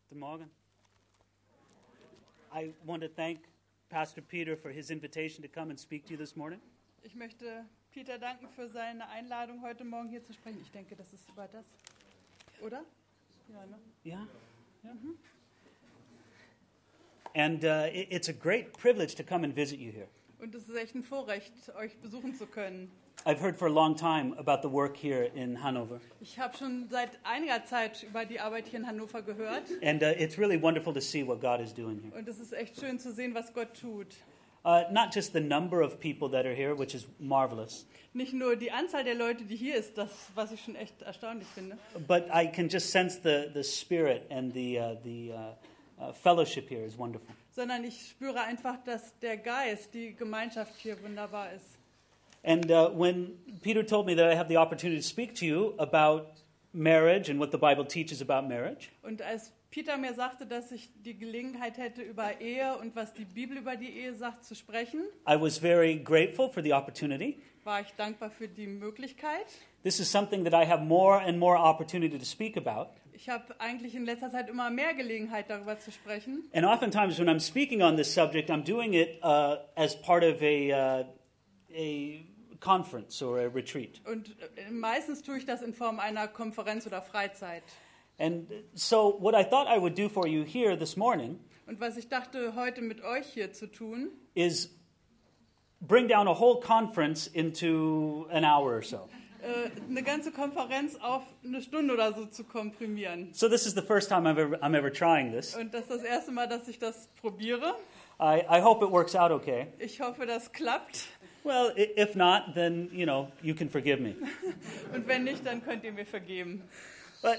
Guten Morgen. I want to thank Pastor Peter for his invitation to come and speak to you this morning. Ich möchte Peter danken für seine Einladung, heute Morgen hier zu sprechen. Ich denke, das ist über das, oder? Ja, ne? Yeah. Yeah. And it's a great privilege to come and visit you here. Und es ist echt ein Vorrecht, euch besuchen zu können. I've heard for a long time about the work here in Hanover. Ich habe schon seit einiger Zeit über die Arbeit hier in Hannover gehört. And it's really wonderful to see what God is doing here. Und es ist echt schön zu sehen, was Gott tut. Not just the number of people that are here, which is marvelous, Nicht nur die Anzahl der Leute, die hier ist, das, was ich schon echt erstaunlich finde. but I can just sense the spirit and the fellowship here is wonderful. Sondern ich spüre einfach, dass der Geist, die Gemeinschaft hier wunderbar ist. And when Peter told me that I have the opportunity to speak to you about marriage and what the Bible teaches about marriage, Und als Peter mir sagte, dass ich die Gelegenheit hätte, über Ehe und was die Bibel über die Ehe sagt, zu sprechen, I was very grateful for the opportunity. war ich dankbar für die Möglichkeit. This is something that I have more and more opportunity to speak about. Ich habe eigentlich in letzter Zeit immer mehr Gelegenheit, darüber zu sprechen. And oftentimes when I'm speaking on this subject, I'm doing it as part of a conference or a retreat. Und meistens tue ich das in Form einer Konferenz oder Freizeit. And so what I thought I would do for you here this morning Und was ich dachte, heute mit euch hier zu tun, is bring down a whole conference into an hour or so. eine ganze Konferenz auf eine Stunde oder so zu komprimieren. So this is the first time I'm ever trying this. Und das ist das erste Mal, dass ich das probiere. I hope it works out okay. Ich hoffe, das klappt. Well, if not, then, you can forgive me. Und wenn nicht, dann könnt ihr mir vergeben. But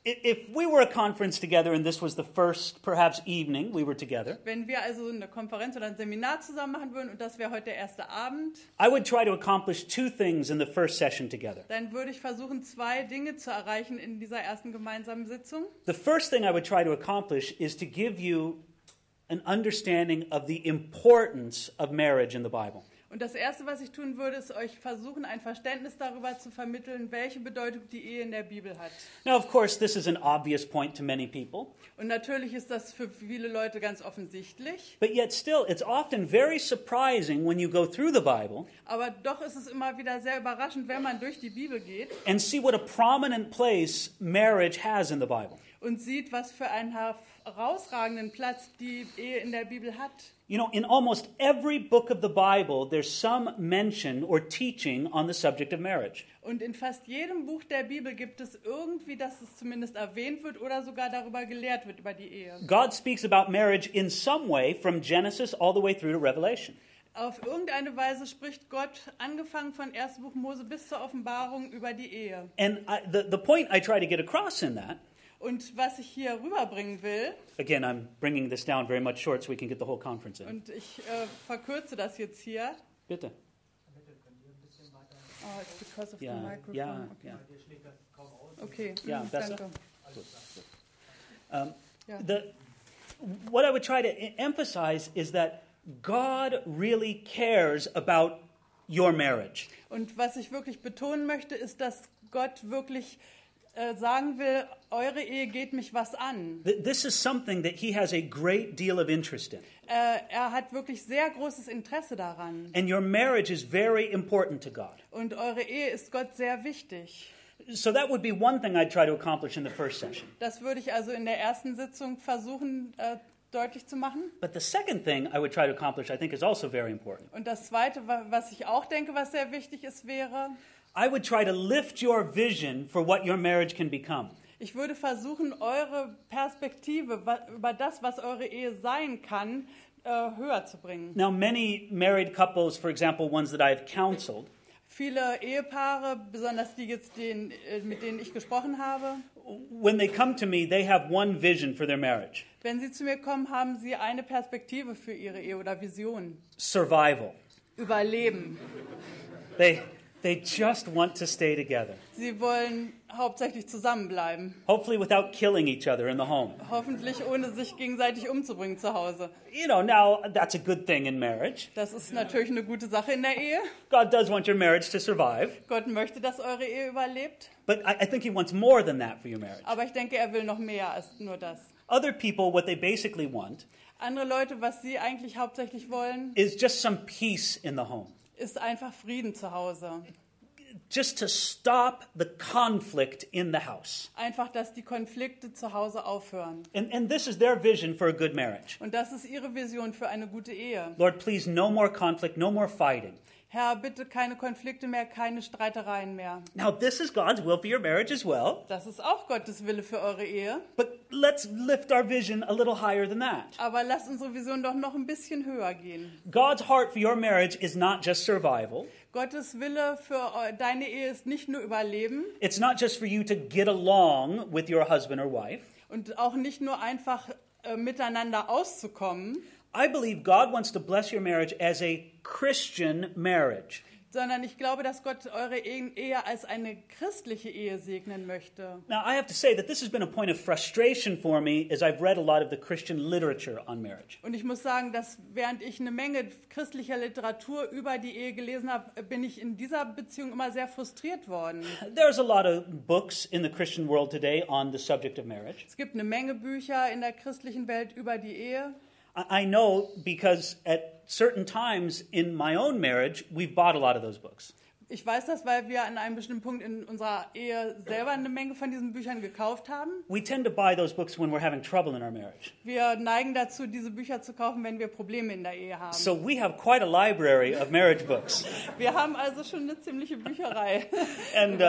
if we were a conference together and this was the first, perhaps, evening we were together, Wenn wir also eine Konferenz oder ein Seminar zusammen machen würden und das wäre heute der erste Abend, I would try to accomplish two things in the first session together. dann würde ich versuchen, 2 Dinge zu erreichen in dieser ersten gemeinsamen Sitzung. The first thing I would try to accomplish is to give you an understanding of the importance of marriage in the Bible. Und das Erste, was ich tun würde, ist euch versuchen, ein Verständnis darüber zu vermitteln, welche Bedeutung die Ehe in der Bibel hat. Now, of course, this is an obvious point to many people, Und natürlich ist das für viele Leute ganz offensichtlich, but yet still, it's often very surprising when you go through the Bible aber doch ist es immer wieder sehr überraschend, wenn man durch die Bibel geht and see what a prominent place marriage has in the Bible. und sieht, was für einen herausragenden Platz die Ehe in der Bibel hat. In almost every book of the Bible, there's some mention or teaching on the subject of marriage. Und in fast jedem Buch der Bibel gibt es irgendwie, dass es zumindest erwähnt wird oder sogar darüber gelehrt wird, über die Ehe. God speaks about marriage in some way from Genesis all the way through to Revelation. Auf irgendeine Weise spricht Gott, angefangen von 1. Buch Mose bis zur Offenbarung, über die Ehe. And the point I try to get across in that, Und was ich hier rüberbringen will, again, I'm bringing this down very much short so we can get the whole conference in. und ich verkürze das jetzt hier. Bitte. Oh, it's because of the Ja, microphone. ja, Okay. ja. Okay, Ja, besser? danke. Ja. What I would try to emphasize is that God really cares about your marriage. Und was ich wirklich betonen möchte, ist, dass Gott wirklich sagen will, eure Ehe geht mich was an. This is something that he has a great deal of interest in. Er hat wirklich sehr großes Interesse daran. And your marriage is very important to God. Und eure Ehe ist Gott sehr wichtig. So that would be one thing I'd try to accomplish in the first session. Das würde ich also in der ersten Sitzung versuchen deutlich zu machen. But the second thing I would try to accomplish, I think, is also very important. Und das Zweite, was ich auch denke, was sehr wichtig ist, wäre, I would try to lift your vision for what your marriage can become. ich würde versuchen, eure Perspektive über das, was eure Ehe sein kann, höher zu bringen. Now, many married couples, for example, ones that I've counseled, Viele Ehepaare, besonders die jetzt, mit denen ich gesprochen habe, when they come to me, they have one vision for their marriage: wenn sie zu mir kommen, haben sie eine Perspektive für ihre Ehe oder Vision. survival. Überleben. They just want to stay together, Sie wollen hauptsächlich zusammenbleiben. hopefully without killing each other in the home. Hoffentlich ohne sich gegenseitig umzubringen zu Hause. Now that's a good thing in marriage. Das ist natürlich eine gute Sache in der Ehe. God does want your marriage to survive, Gott möchte, dass eure Ehe überlebt. but I think he wants more than that for your marriage. Aber ich denke, er will noch mehr als nur das. Other people, what they basically want Andere Leute, was sie eigentlich hauptsächlich wollen, is just some peace in the home. ist einfach Frieden zu Hause. Just to stop the conflict in the house. Einfach, dass die Konflikte zu Hause aufhören. And this is their vision for a good marriage. Und das ist ihre Vision für eine gute Ehe. Lord, please, no more conflict, no more fighting. Herr, bitte keine Konflikte mehr, keine Streitereien mehr. Now, this is God's will for your marriage as well, Das ist auch Gottes Wille für eure Ehe. but let's lift our vision a little higher than that. Aber lasst unsere Vision doch noch ein bisschen höher gehen. God's heart for your marriage is not just survival. Gottes Wille für deine Ehe ist nicht nur Überleben It's not just for you to get along with your husband or wife. und auch nicht nur einfach miteinander auszukommen, I believe God wants to bless your marriage as a Christian marriage. sondern ich glaube, dass Gott eure Ehe als eine christliche Ehe segnen möchte. Now, I have to say that this has been a point of frustration for me as I've read a lot of the Christian literature on marriage. Und ich muss sagen, dass während ich eine Menge christlicher Literatur über die Ehe gelesen habe, bin ich in dieser Beziehung immer sehr frustriert worden. There's a lot of books in the Christian world today on the subject of marriage. Es gibt eine Menge Bücher in der christlichen Welt über die Ehe. I know because at certain times in my own marriage, we've bought a lot of those books. Ich weiß das, weil wir an einem bestimmten Punkt in unserer Ehe selber eine Menge von diesen Büchern gekauft haben. We tend to buy those books when we're having trouble in our marriage. Wir neigen dazu, diese Bücher zu kaufen, wenn wir Probleme in der Ehe haben. So we have quite a library of marriage books. Wir haben also schon eine ziemliche Bücherei. And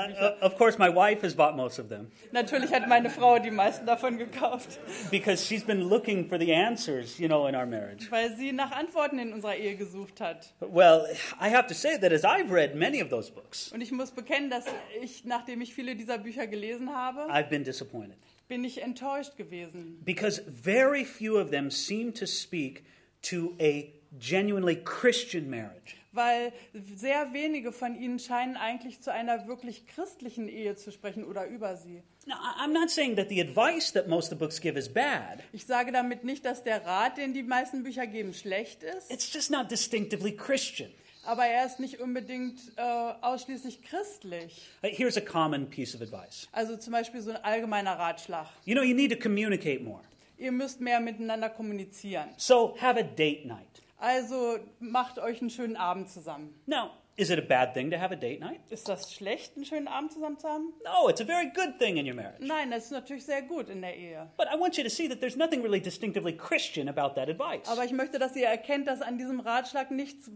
of course, my wife has bought most of them Natürlich hat meine Frau die meisten davon gekauft, because she's been looking for the answers, in our marriage. weil sie nach Antworten in unserer Ehe gesucht hat. Well, I have to say that as I've read many of those books, Und ich muss bekennen, dass ich, nachdem ich viele dieser Bücher gelesen habe, I've been disappointed bin ich enttäuscht gewesen. because very few of them seem to speak to a genuinely Christian marriage. Weil sehr wenige von ihnen scheinen eigentlich zu einer wirklich christlichen Ehe zu sprechen oder über sie. Now, I'm not saying that the advice that most of the books give is bad. Ich sage damit nicht, dass der Rat, den die meisten Bücher geben, schlecht ist, It's just not distinctively Christian. aber er ist nicht unbedingt ausschließlich christlich. Here's a common piece of advice. Also zum Beispiel so ein allgemeiner Ratschlag. You need to communicate more. Ihr müsst mehr miteinander kommunizieren. So have a date night. Also macht euch einen schönen Abend zusammen. Now, is it a bad thing to have a date night? Ist das schlecht, einen schönen Abend zusammen zu haben? No, it's a very good thing in your marriage. Nein, das ist natürlich sehr gut in der Ehe. But I want you to see that there's nothing really distinctively Christian about that advice. Aber ich möchte, dass ihr erkennt, dass an diesem Ratschlag nichts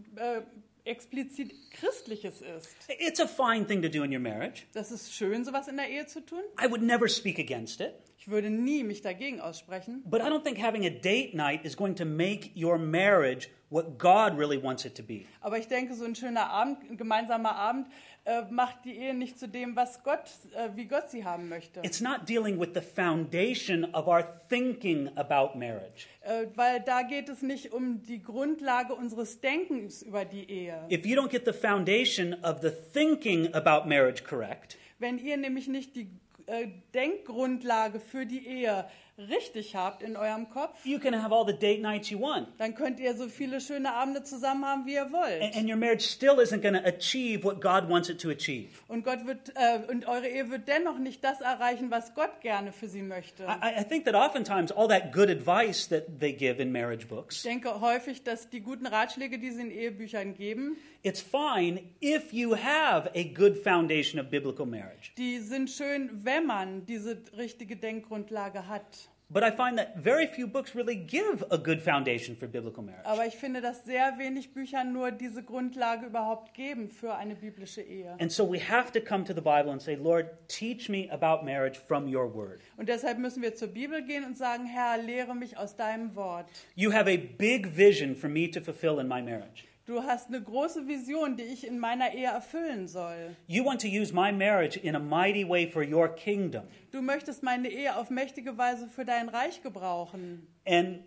explizit Christliches ist. It's a fine thing to do in your marriage. Das ist schön, sowas in der Ehe zu tun. I would never speak against it. Ich würde nie mich dagegen aussprechen. But I don't think having a date night is going to make your marriage what God really wants it to be. Aber ich denke, so ein schöner Abend, ein gemeinsamer Abend, macht die Ehe nicht zu dem, was wie Gott sie haben möchte. It's not dealing with the foundation of our thinking about marriage. Weil da geht es nicht um die Grundlage unseres Denkens über die Ehe. If you don't get the foundation of the thinking about marriage correct, Wenn ihr nämlich nicht die Denkgrundlage für die Ehe richtig habt in eurem Kopf, you can have all the date nights you want. dann könnt ihr so viele schöne Abende zusammen haben, wie ihr wollt. And your marriage still isn't going to achieve what God wants it to achieve. Und und eure Ehe wird dennoch nicht das erreichen, was Gott gerne für sie möchte. I think that oftentimes all that good advice that they give in marriage books, Ich denke häufig, dass die guten Ratschläge, die sie in Ehebüchern geben, it's fine if you have a good foundation of biblical marriage. die sind schön, wenn man diese richtige Denkgrundlage hat. But I find that very few books really give a good foundation for biblical marriage. Aber ich finde, dass sehr wenig Bücher nur diese Grundlage überhaupt geben für eine biblische Ehe. And so we have to come to the Bible and say, Lord, teach me about marriage from your word. Und deshalb müssen wir zur Bibel gehen und sagen, Herr, lehre mich aus deinem Wort. You have a big vision for me to fulfill in my marriage. Du hast eine große Vision, die ich in meiner Ehe erfüllen soll. You want to use my marriage in a mighty way for your kingdom. Du möchtest meine Ehe auf mächtige Weise für dein Reich gebrauchen. And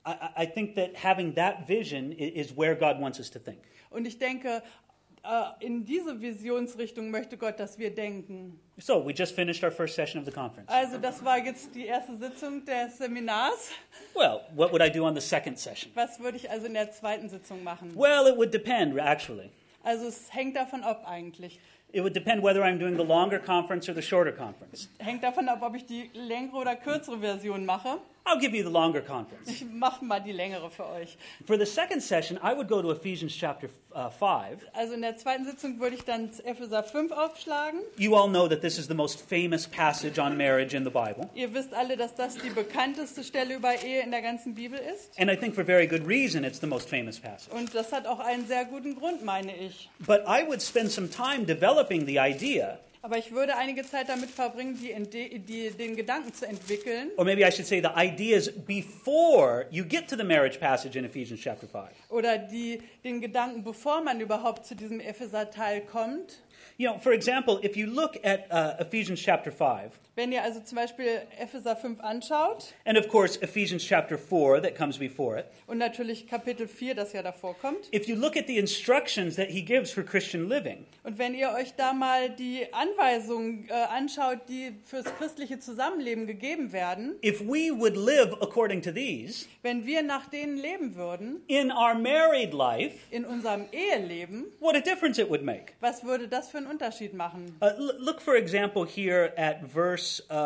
I think that having that vision is where God wants us to think. Und ich denke, in diese Visionsrichtung möchte Gott, dass wir denken. So we just finished our first session of the conference. Also das war jetzt die erste Sitzung des Seminars. Well, what would I do on the second session? Was würde ich also in der zweiten Sitzung machen? Well, it would depend, actually. Also es hängt davon ab eigentlich. It would depend whether I'm doing the longer conference or the shorter conference. Hängt davon ab, ob ich die längere oder kürzere Version mache. I'll give you the longer conference. Ich mache mal die längere für euch. For the second session, I would go to Ephesians chapter 5. Also in der zweiten Sitzung würde ich dann Epheser 5 aufschlagen. You all know that this is the most famous passage on marriage in the Bible. Ihr wisst alle, dass das die bekannteste Stelle über Ehe in der ganzen Bibel ist. And I think for very good reason it's the most famous passage. Und das hat auch einen sehr guten Grund, meine ich. But I would spend some time developing the idea, Aber ich würde einige Zeit damit verbringen, den Gedanken zu entwickeln. or maybe I should say the ideas before you get to the marriage passage in Ephesians chapter 5. Oder den Gedanken, bevor man überhaupt zu diesem Epheser-Teil kommt. You know, for example, if you look at Ephesians chapter 5, Wenn ihr also zum Beispiel Epheser 5 anschaut and of course Ephesians chapter 4 that comes before it, und natürlich Kapitel 4, das ja davor kommt. if you look at the instructions that he gives for Christian living, Und wenn ihr euch da mal die Anweisungen anschaut, die fürs christliche Zusammenleben gegeben werden, if we would live according to these wenn wir nach denen leben würden, in our married life, in unserem Eheleben, what a difference it would make. was würde das für einen Unterschied machen? Look, for example, here at verse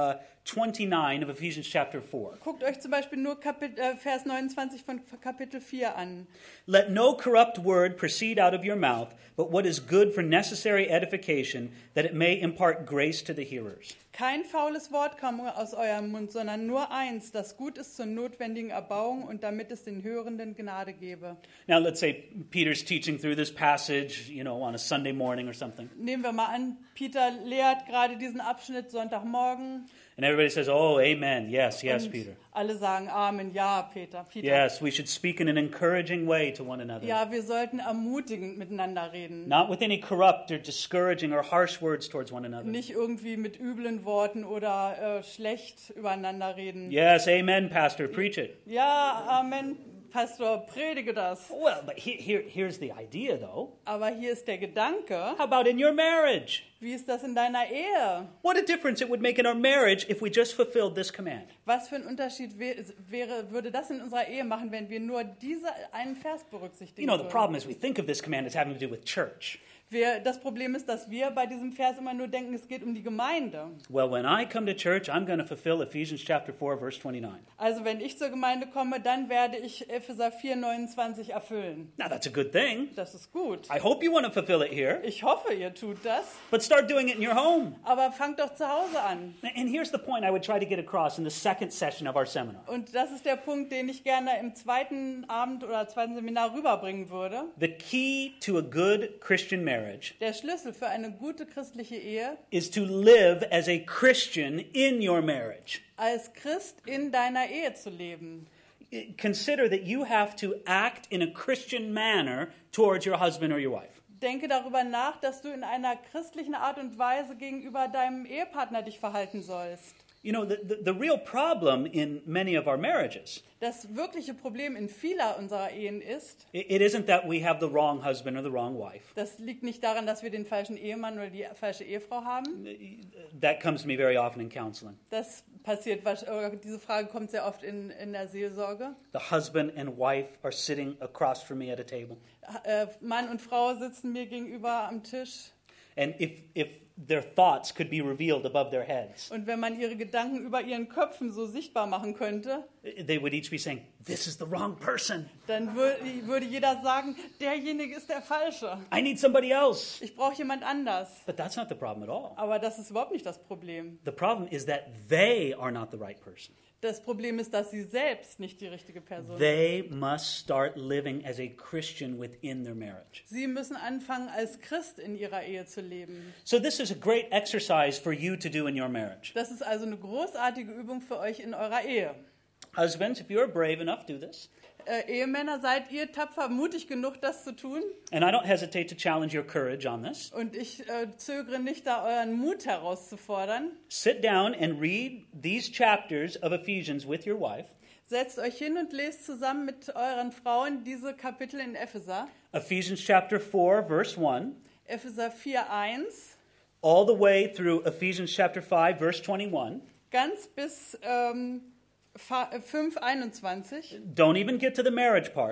29 of Ephesians chapter 4. Guckt euch zum Beispiel nur Vers 29 von Kapitel 4 an. Let no corrupt word proceed out of your mouth, but what is good for necessary edification, that it may impart grace to the hearers. Kein faules Wort komme aus eurem Mund, sondern nur eins, das gut ist zur notwendigen Erbauung und damit es den Hörenden Gnade gebe. Now, let's say Peter's teaching through this passage, on a Sunday morning or something. Nehmen wir mal an, Peter lehrt gerade diesen Abschnitt Sonntagmorgen. And everybody says, oh, amen, yes, Und Peter. alle sagen Amen, ja, Peter. Yes, we should speak in an encouraging way to one another. Ja, wir sollten ermutigend miteinander reden. Not with any corrupt or discouraging or harsh words towards one another. Nicht irgendwie mit üblen Worten oder schlecht übereinander reden. Yes, amen, Pastor, preach it. Ja, Amen, Pastor, predige das. Well, but here's the idea, though. Aber hier ist der Gedanke, How about in your marriage? wie ist das in deiner Ehe? What a difference it would make in our marriage if we just fulfilled this command. Was für ein Unterschied würde das in unserer Ehe machen, wenn wir nur diese einen Vers berücksichtigen The würden? problem is we think of this command as having to do with church. Das Problem ist, dass wir bei diesem Vers immer nur denken, es geht um die Gemeinde. Well, when I come to church, I'm going to fulfill Ephesians chapter 4, verse 29. Also wenn ich zur Gemeinde komme, dann werde ich Epheser 4,29 erfüllen. Now, that's a good thing. Das ist gut. I hope you want to fulfill it here, Ich hoffe, ihr tut das. but start doing it in your home. Aber fangt doch zu Hause an. And here's the point I would try to get across in the second session of our seminar. Und das ist der Punkt, den ich gerne im zweiten Abend oder zweiten Seminar rüberbringen würde. The key to a good Christian marriage Der Schlüssel für eine gute christliche Ehe, is to live as a Christian in your marriage. als Christ in deiner Ehe zu leben. Consider that you have to act in a Christian manner towards your husband or your wife. Denke darüber nach, dass du in einer christlichen Art und Weise gegenüber deinem Ehepartner dich verhalten sollst. The real problem in many of our marriages, Das wirkliche Problem in vieler unserer Ehen ist, it isn't that we have the wrong husband or the wrong wife. das liegt nicht daran, dass wir den falschen Ehemann oder die falsche Ehefrau haben. That comes to me very often in counseling. Das passiert, diese Frage kommt sehr oft in der Seelsorge. The husband and wife are sitting across from me at a table. Mann und Frau sitzen mir gegenüber am Tisch. And if their thoughts could be revealed above their heads, Und wenn man ihre Gedanken über ihren Köpfen so sichtbar machen könnte, they would each be saying, this is the wrong person. dann würde jeder sagen, derjenige ist der Falsche. I need somebody else. Ich brauche jemand anders. But that's not the problem at all. Aber das ist überhaupt nicht das Problem. The problem is that they are not the right person. Das Problem ist, dass sie selbst nicht die richtige Person sind. They must start living as a Christian within their marriage. Sie müssen anfangen, als Christ in ihrer Ehe zu leben. So this is a great exercise for you to do in your marriage. Das ist also eine großartige Übung für euch in eurer Ehe. Husbands, if you're brave enough, do this. Ehemänner, seid ihr tapfer, mutig genug, das zu tun? And I don't hesitate to challenge your courage on this. Und ich zögere nicht, da euren Mut herauszufordern. Sit down and read these chapters of Ephesians with your wife. Setzt euch hin und lest zusammen mit euren Frauen diese Kapitel in Epheser. Ephesians chapter 4, verse 1, Epheser 4,1 all the way through Ephesians chapter 5, verse 21. ganz bis 5,21. Don't even get to the marriage part.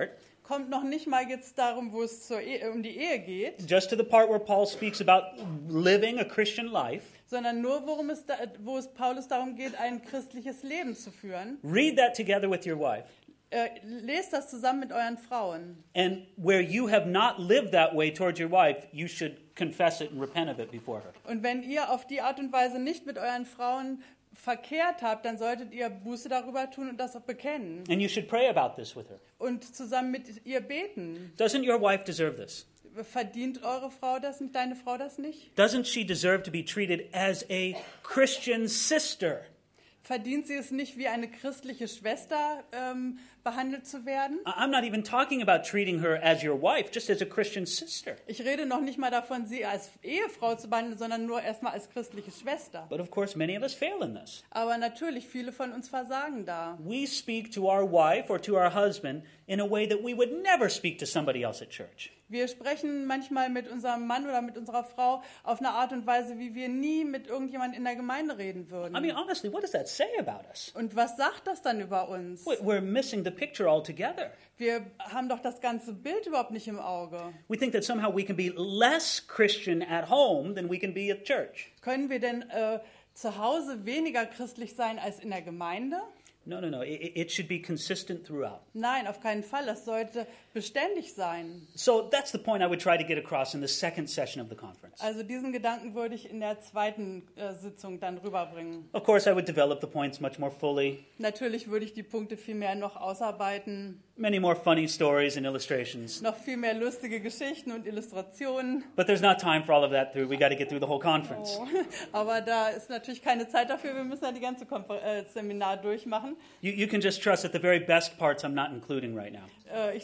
kommt noch nicht mal jetzt darum, wo es um die Ehe geht, just to the part where Paul speaks about living a Christian life. sondern nur, wo es Paulus darum geht, ein christliches Leben zu führen. Read that together with your wife. Lest das zusammen mit euren Frauen. And where you have not lived that way towards your wife, you should confess it and repent of it before her. Und wenn ihr auf die Art und Weise nicht mit euren Frauen verkehrt habt, dann solltet ihr Buße darüber tun und das auch bekennen. And you should pray about this with her. Und zusammen mit ihr beten. Doesn't your wife deserve this? Verdient eure Frau das nicht, deine Frau das nicht? Doesn't she deserve to be treated as a Christian sister? Verdient sie es nicht, wie eine christliche Schwester behandelt zu werden? I'm not even talking about treating her as your wife, just as a Christian sister. Ich rede noch nicht mal davon, sie als Ehefrau zu behandeln, sondern nur erstmal als christliche Schwester. But of course, many of us fail in this. Aber natürlich, viele von uns versagen da. We speak to our wife or to our husband in a way that we would never speak to somebody else at church. Wir sprechen manchmal mit unserem Mann oder mit unserer Frau auf eine Art und Weise, wie wir nie mit irgendjemandem in der Gemeinde reden würden. I mean, honestly, what does that say about us? Und was sagt das dann über uns? We're missing the picture altogether. Wir haben doch das ganze Bild überhaupt nicht im Auge. We think that somehow we can be less Christian at home than we can be at church. Können wir denn zu Hause weniger christlich sein als in der Gemeinde? No. It should be consistent throughout. Nein, auf keinen Fall. Das sollte beständig sein. So that's the point I would try to get across in the second session of the conference. Also diesen Gedanken würde ich in der zweiten Sitzung dann rüberbringen. Of course, I would develop the points much more fully. Natürlich würde ich die Punkte viel mehr noch ausarbeiten. Many more funny stories and illustrations. Noch viel mehr lustige Geschichten und Illustrationen. But there's not time for all of that. We got to get through the whole conference. Oh, aber da ist natürlich keine Zeit dafür. Wir müssen ja die ganze Seminar durchmachen. You can just trust that the very best parts I'm not including right now.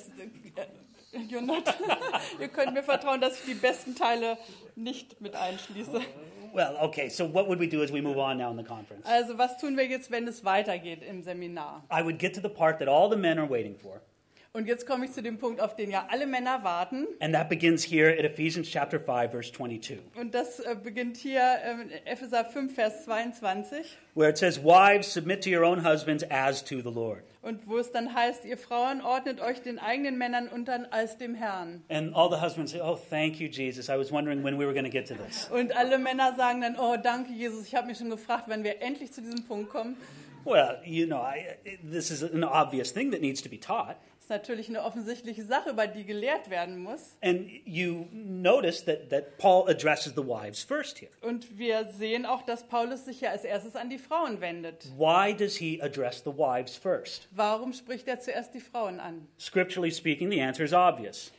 Ihr könnt mir vertrauen, dass ich die besten Teile nicht mit einschließe. Well, okay, so what would we do as we move on now in the conference? Also was tun wir jetzt, wenn es weitergeht im Seminar? I would get to the part that all the men are waiting for. Und jetzt komme ich zu dem Punkt, auf den ja alle Männer warten. And that begins here at Ephesians chapter 5, verse 22. Und das beginnt hier in Epheser 5, Vers 22. Where it says, wives, submit to your own husbands as to the Lord. Und wo es dann heißt, ihr Frauen ordnet euch den eigenen Männern unter als dem Herrn. And all the husbands say, oh, thank you, Jesus. I was wondering when we were going to get to this. Und alle Männer sagen dann, oh, danke, Jesus. Ich habe mich schon gefragt, wenn wir endlich zu diesem Punkt kommen. Well, you know, this is an obvious thing that needs to be taught. Das ist natürlich eine offensichtliche Sache, über die gelehrt werden muss. And you notice that Paul addresses the wives first here. Und wir sehen auch, dass Paulus sich ja als erstes an die Frauen wendet. Why does he address the wives first? Warum spricht er zuerst die Frauen an? Scripturally speaking, the answer is obvious.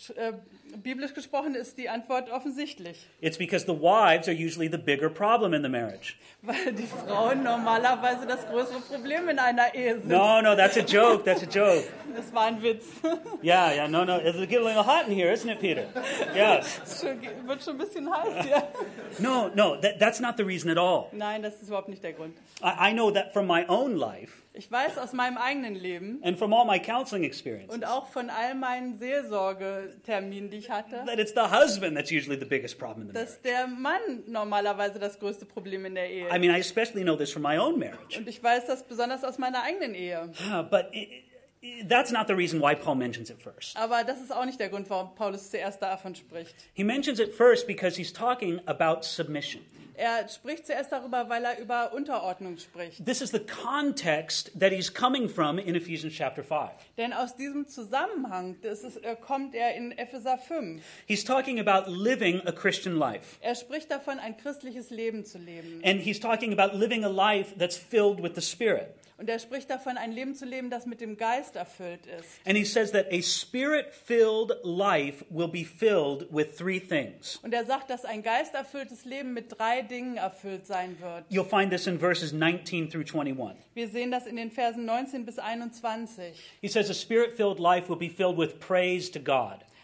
Biblisch gesprochen ist die Antwort offensichtlich. It's because the wives are usually the bigger problem in the marriage. Weil die Frauen normalerweise das größere Problem in einer Ehe sind. No, that's a joke. That's a joke. Das war ein Witz. Yeah, no. It's getting a little hot in here, isn't it, Peter? Yes. Es wird schon ein bisschen heiß hier. No, that's not the reason at all. Nein, das ist überhaupt nicht der Grund. I know that from my own life. Ich weiß aus meinem eigenen Leben And from all my counseling experiences. und auch von all meinen Seelsorgeterminen, die ich hatte, That it's the husband that's usually the biggest problem in the marriage. dass der Mann normalerweise das größte Problem in der Ehe ist. I mean, I especially know this from my own marriage. Und ich weiß das besonders aus meiner eigenen Ehe. But that's not the reason why Paul mentions it first. Aber das ist auch nicht der Grund, warum Paulus zuerst davon spricht. He mentions it first because he's talking about submission. Er spricht zuerst darüber, weil er über Unterordnung spricht. This is the context that he's coming from in Ephesians chapter 5. Denn aus diesem Zusammenhang kommt er in Epheser 5. He's talking about living a Christian life. Er spricht davon, ein christliches Leben zu leben. And he's talking about living a life that's filled with the Spirit. Und er spricht davon, ein Leben zu leben, das mit dem Geist erfüllt ist. And he says that a Spirit-filled life will be filled with three things. Und er sagt, dass ein geisterfülltes Leben mit 3 Dingen erfüllt sein wird. You'll find this in verses 19 through 21. Wir sehen das in den Versen 19 bis 21. He says a Spirit-filled life will be filled with praise to God.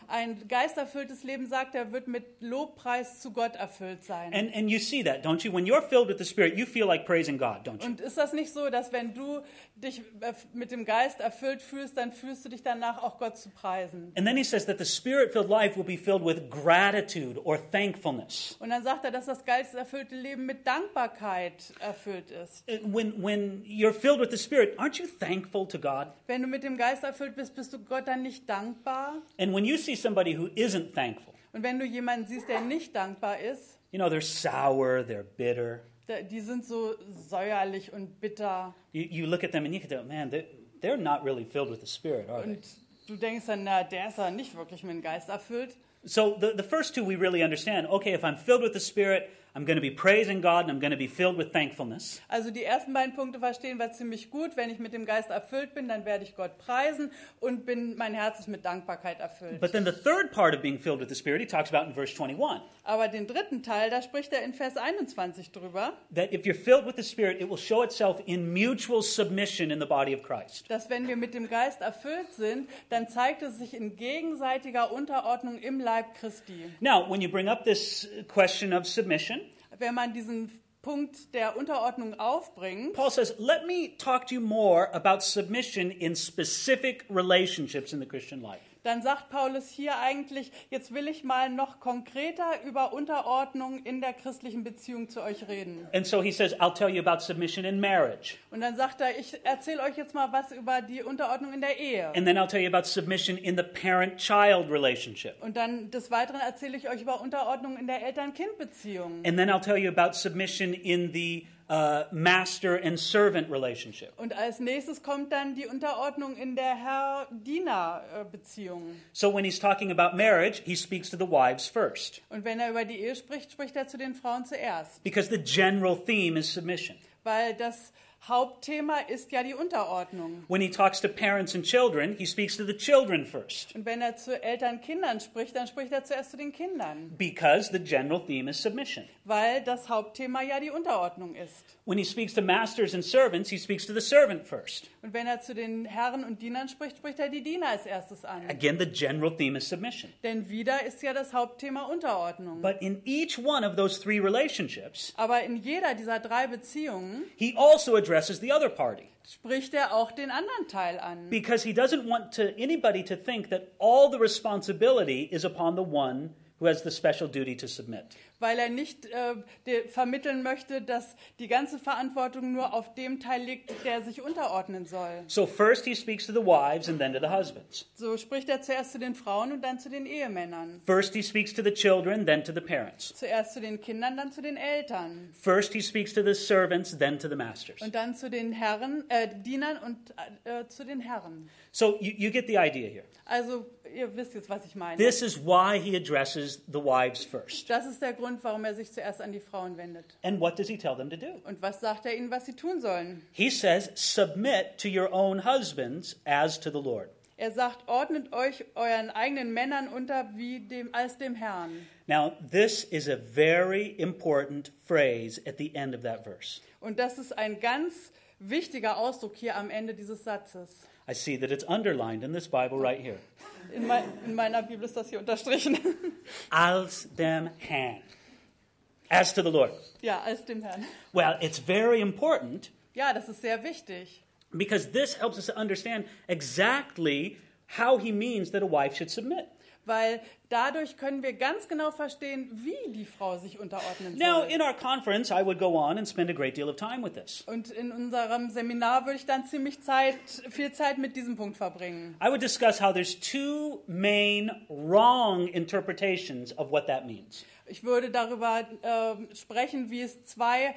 ein geisterfülltes Leben, sagt er, wird mit Lobpreis zu Gott erfüllt sein. And you see that, don't you? When you're filled with the Spirit, you feel like praising God, don't you? Und ist das nicht so, dass wenn du dich mit dem Geist erfüllt fühlst, dann fühlst du dich danach auch Gott zu preisen? And then he says that the Spirit-filled life will be filled with gratitude or thankfulness. Und dann sagt er, dass das geisterfüllte Leben mit Dankbarkeit erfüllt ist. When you're filled with the Spirit, aren't you thankful to God? Wenn du mit dem Geist erfüllt bist, bist du Gott dann nicht dankbar? And when you see somebody who isn't thankful, Und wenn du jemanden siehst, der nicht dankbar ist, you know, they're sour, they're bitter. die sind so säuerlich und bitter. You look at them and you can tell, man, they're not really filled with the Spirit, are they? Und du denkst dann, na, der ist ja nicht wirklich mit dem Geist erfüllt. So the first two we really understand. Okay, if I'm filled with the Spirit, I'm going to be praising God and I'm going to be filled with thankfulness. Also die ersten beiden Punkte verstehen wir ziemlich gut. Wenn ich mit dem Geist erfüllt bin, dann werde ich Gott preisen und mein Herz ist mit Dankbarkeit erfüllt. But then the third part of being filled with the Spirit, he talks about in verse 21. Aber den dritten Teil, da spricht er in Vers 21 drüber, That if you're filled with the Spirit, it will show itself in mutual submission in the body of Christ. dass wenn wir mit dem Geist erfüllt sind, dann zeigt es sich in gegenseitiger Unterordnung im Leib Christi. Now, when you bring up this question of submission, Wenn man diesen Punkt der Unterordnung aufbringt, Paul says, let me talk to you more about submission in specific relationships in the Christian life. dann sagt Paulus hier eigentlich, jetzt will ich mal noch konkreter über Unterordnung in der christlichen Beziehung zu euch reden. And so he says, I'll tell you about submission in marriage. Und dann sagt er, ich erzähle euch jetzt mal was über die Unterordnung in der Ehe. And then I'll tell you about submission in the parent-child relationship. Und dann des Weiteren erzähle ich euch über Unterordnung in der Eltern-Kind-Beziehung. And then I'll tell you about submission in the master and servant relationship. Und als nächstes kommt dann die Unterordnung in der Herr-Diener-Beziehung. So when he's talking about marriage, he speaks to the wives first. Und wenn er über die Ehe spricht, spricht er zu den Frauen zuerst. Because the general theme is submission. Weil das Hauptthema ist ja die Unterordnung. When he talks to parents and children, he speaks to the children first. Und wenn er zu Eltern, Kindern spricht, dann spricht er zuerst zu den Kindern. Because the general theme is submission. Weil das Hauptthema ja die Unterordnung ist. When he speaks to masters and servants, he speaks to the servant first. Und wenn er zu den Herren und Dienern spricht, spricht er die Diener als erstes an. Again, the general theme is submission. Denn wieder ist ja das Hauptthema Unterordnung. But in each one of those three relationships, Aber in jeder dieser drei Beziehungen he also addresses the other party. spricht er auch den anderen Teil an. Because he doesn't want anybody to think that all the responsibility is upon the one who has the special duty to submit. Weil er nicht vermitteln möchte, dass die ganze Verantwortung nur auf dem Teil liegt, der sich unterordnen soll. So first he speaks to the wives and then to the husbands. So spricht er zuerst zu den Frauen und dann zu den Ehemännern. First he speaks to the children, then to the parents. Zuerst zu den Kindern, dann zu den Eltern. First he speaks to the servants, then to the masters. Und dann zu den Dienern und zu den Herren. So you get the idea here. Also ihr wisst jetzt, was ich meine. This is why he addresses the wives first. Das ist der Grund, warum er sich zuerst an die Frauen wendet. And what does he tell them to do? Und was sagt er ihnen, was sie tun sollen? He says, submit to your own husbands as to the Lord. Er sagt, ordnet euch euren eigenen Männern unter als dem Herrn. Now, this is a very important phrase at the end of that verse. Und das ist ein ganz wichtiger Ausdruck hier am Ende dieses Satzes. I see that it's underlined in this Bible right here. In meiner Bibel ist das hier unterstrichen. Als dem Herrn. As to the Lord. Ja, als dem Herrn. Well, it's very important Ja, das ist sehr wichtig. because this helps us to understand exactly how he means that a wife should submit. Weil dadurch können wir ganz genau verstehen, wie die Frau sich unterordnen Now, soll. in our conference, I would go on and spend a great deal of time with this. Und in unserem Seminar würde ich dann viel Zeit mit diesem Punkt verbringen. I would discuss how there's two main wrong interpretations of what that means. Ich würde darüber sprechen, wie es zwei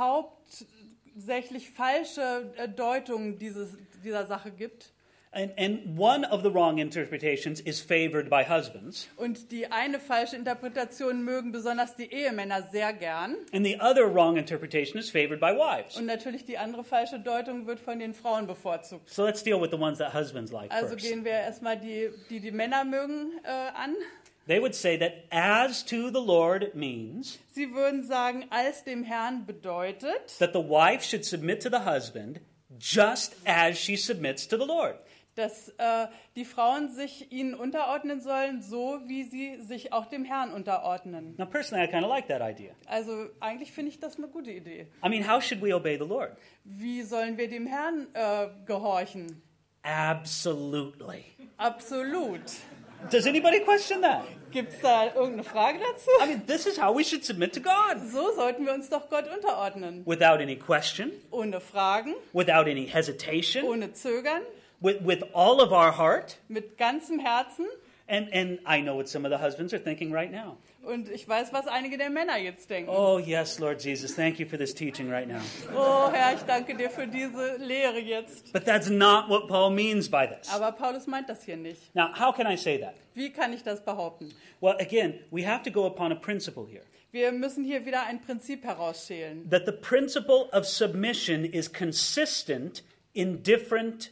hauptsächlich falsche Deutungen dieser Sache gibt. And one of the wrong interpretations is favored by husbands. Und die eine falsche Interpretation mögen besonders die Ehemänner sehr gern. And the other wrong interpretation is favored by wives. Und natürlich die andere falsche Deutung wird von den Frauen bevorzugt. So let's deal with the ones that husbands like Also first. gehen wir erstmal die Männer mögen an. They would say that as to the Lord means Sie würden sagen, als dem Herrn bedeutet, that the wife should submit to the husband just as she submits to the Lord. dass die Frauen sich ihnen unterordnen sollen, so wie sie sich auch dem Herrn unterordnen. Now, personally, I kind of like that idea. Also eigentlich finde ich das eine gute Idee. I mean, how should we obey the Lord? Wie sollen wir dem Herrn gehorchen? Absolutely. Absolut. Does anybody question that? Gibt es da irgendeine Frage dazu? I mean, this is how we should submit to God. So sollten wir uns doch Gott unterordnen. Without any question, Ohne Fragen, without any hesitation, ohne Zögern, with all of our heart. mit ganzem Herzen. And I know what some of the husbands are thinking right now. Und ich weiß, was einige der Männer jetzt denken. Oh, yes, Lord Jesus, thank you for this teaching right now. Oh Herr, ich danke dir für diese Lehre jetzt. But that's not what Paul means by this. Aber Paulus meint das hier nicht. Now, how can I say that? Wie kann ich das behaupten? Well, again, we have to go upon a principle here. Wir müssen hier wieder ein Prinzip herausschälen. That the principle of submission is consistent in different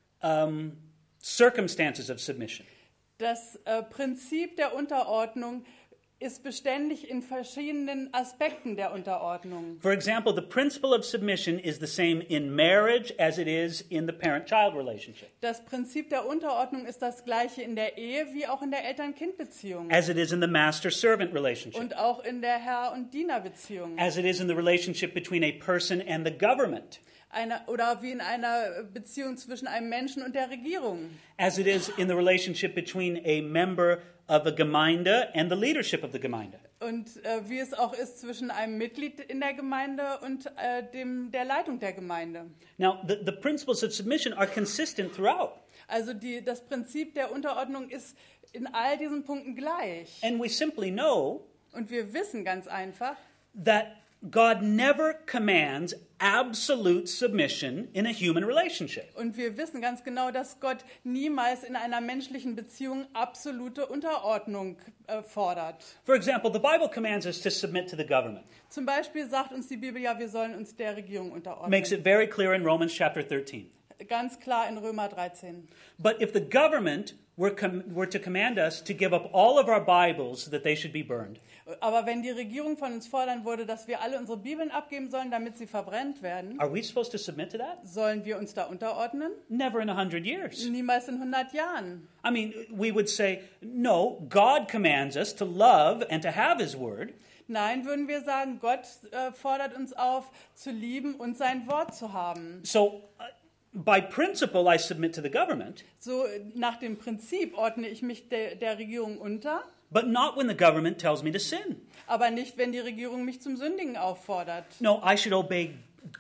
circumstances of submission. Das Prinzip der Unterordnung ist beständig in verschiedenen Aspekten der Unterordnung. For example, the principle of submission is the same in marriage as it is in the parent-child relationship, Das Prinzip der Unterordnung ist das gleiche in der Ehe wie auch in der Eltern-Kind-Beziehung as it is in the master-servant relationship, und auch in der Herr- und Diener-Beziehung. as it is in the relationship between a person and the government, Oder wie in einer Beziehung zwischen einem Menschen und der Regierung. as it is in the relationship between a member of a Gemeinde and the leadership of the Gemeinde. Und wie es auch ist zwischen einem Mitglied in der Gemeinde und der Leitung der Gemeinde. Now, the principles of submission are consistent throughout. Also das Prinzip der Unterordnung ist in all diesen Punkten gleich. And we simply know Und wir wissen ganz einfach, that God never commands absolute submission in a human relationship. und wir wissen ganz genau, dass Gott niemals in einer menschlichen Beziehung absolute Unterordnung fordert. For example, the Bible commands us to submit to the government. Zum Beispiel sagt uns die Bibel ja, wir sollen uns der Regierung unterordnen. Makes it very clear in Romans chapter 13. Ganz klar in Römer 13. But if the government were to command us to give up all of our Bibles so that they should be burned, Aber wenn die Regierung von uns fordern würde, dass wir alle unsere Bibeln abgeben sollen, damit sie verbrennt werden, are we supposed to submit to that? sollen wir uns da unterordnen? Never in 100 years. Niemals in 100 Jahren. I mean, we would say, no, God commands us to love and to have His word. Nein, würden wir sagen, Gott fordert uns auf, zu lieben und sein Wort zu haben. So, by principle, I submit to the government, So nach dem Prinzip ordne ich mich der Regierung unter, but not when the government tells me to sin. aber nicht, wenn die Regierung mich zum Sündigen auffordert. No, I should obey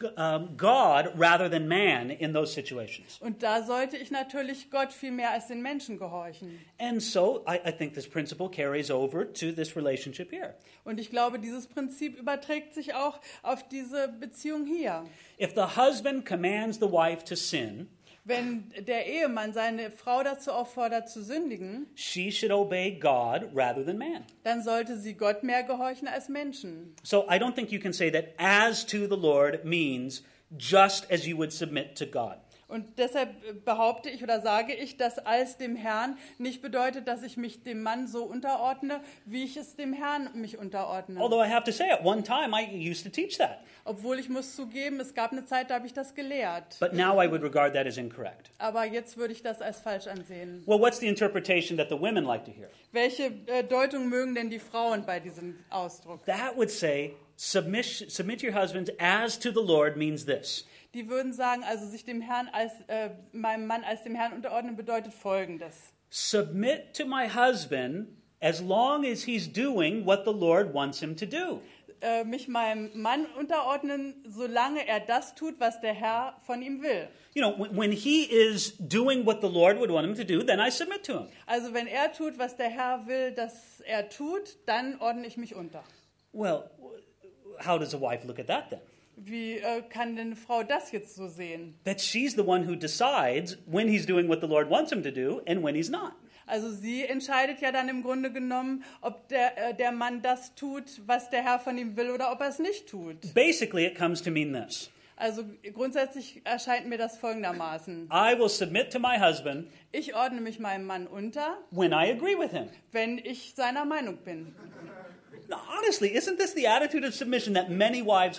God rather than man in those situations. Und da sollte ich natürlich Gott viel mehr als den Menschen gehorchen. And so I think this principle carries over to this relationship here. Und ich glaube, dieses Prinzip überträgt sich auch auf diese Beziehung hier. If the husband commands the wife to sin, Wenn der Ehemann seine Frau dazu auffordert, zu sündigen, she should obey God rather than man. dann sollte sie Gott mehr gehorchen als Menschen. So I don't think you can say that as to the Lord means just as you would submit to God. Und deshalb behaupte ich oder sage ich, dass als dem Herrn nicht bedeutet, dass ich mich dem Mann so unterordne, wie ich es dem Herrn mich unterordne. Although I have to say, at one time I used to teach that. Obwohl ich muss zugeben, es gab eine Zeit, da habe ich das gelehrt. But now I would regard that as incorrect. Aber jetzt würde ich das als falsch ansehen. Well, what's the interpretation that the women like to hear? Welche Deutung mögen denn die Frauen bei diesem Ausdruck? That would say, submit your husbands as to the Lord means this. Die würden sagen, also sich dem Herrn meinem Mann als dem Herrn unterordnen bedeutet Folgendes. Submit to my husband as long as he's doing what the Lord wants him to do. Mich meinem Mann unterordnen, solange er das tut, was der Herr von ihm will. You know, when he is doing what the Lord would want him to do, then I submit to him. Also wenn er tut, was der Herr will, dass er tut, dann ordne ich mich unter. Well, how does a wife look at that then? Wie kann denn eine Frau das jetzt so sehen? That she's the one who decides when he's doing what the Lord wants him to do and when he's not. Also sie entscheidet ja dann im Grunde genommen, ob der Mann das tut, was der Herr von ihm will, oder ob er es nicht tut. Basically, it comes to mean this. Also grundsätzlich erscheint mir das folgendermaßen. I will submit to my husband Ich ordne mich meinem Mann unter, when I agree with him. wenn ich seiner Meinung bin. Now, honestly, isn't this the attitude of submission that many wives hold?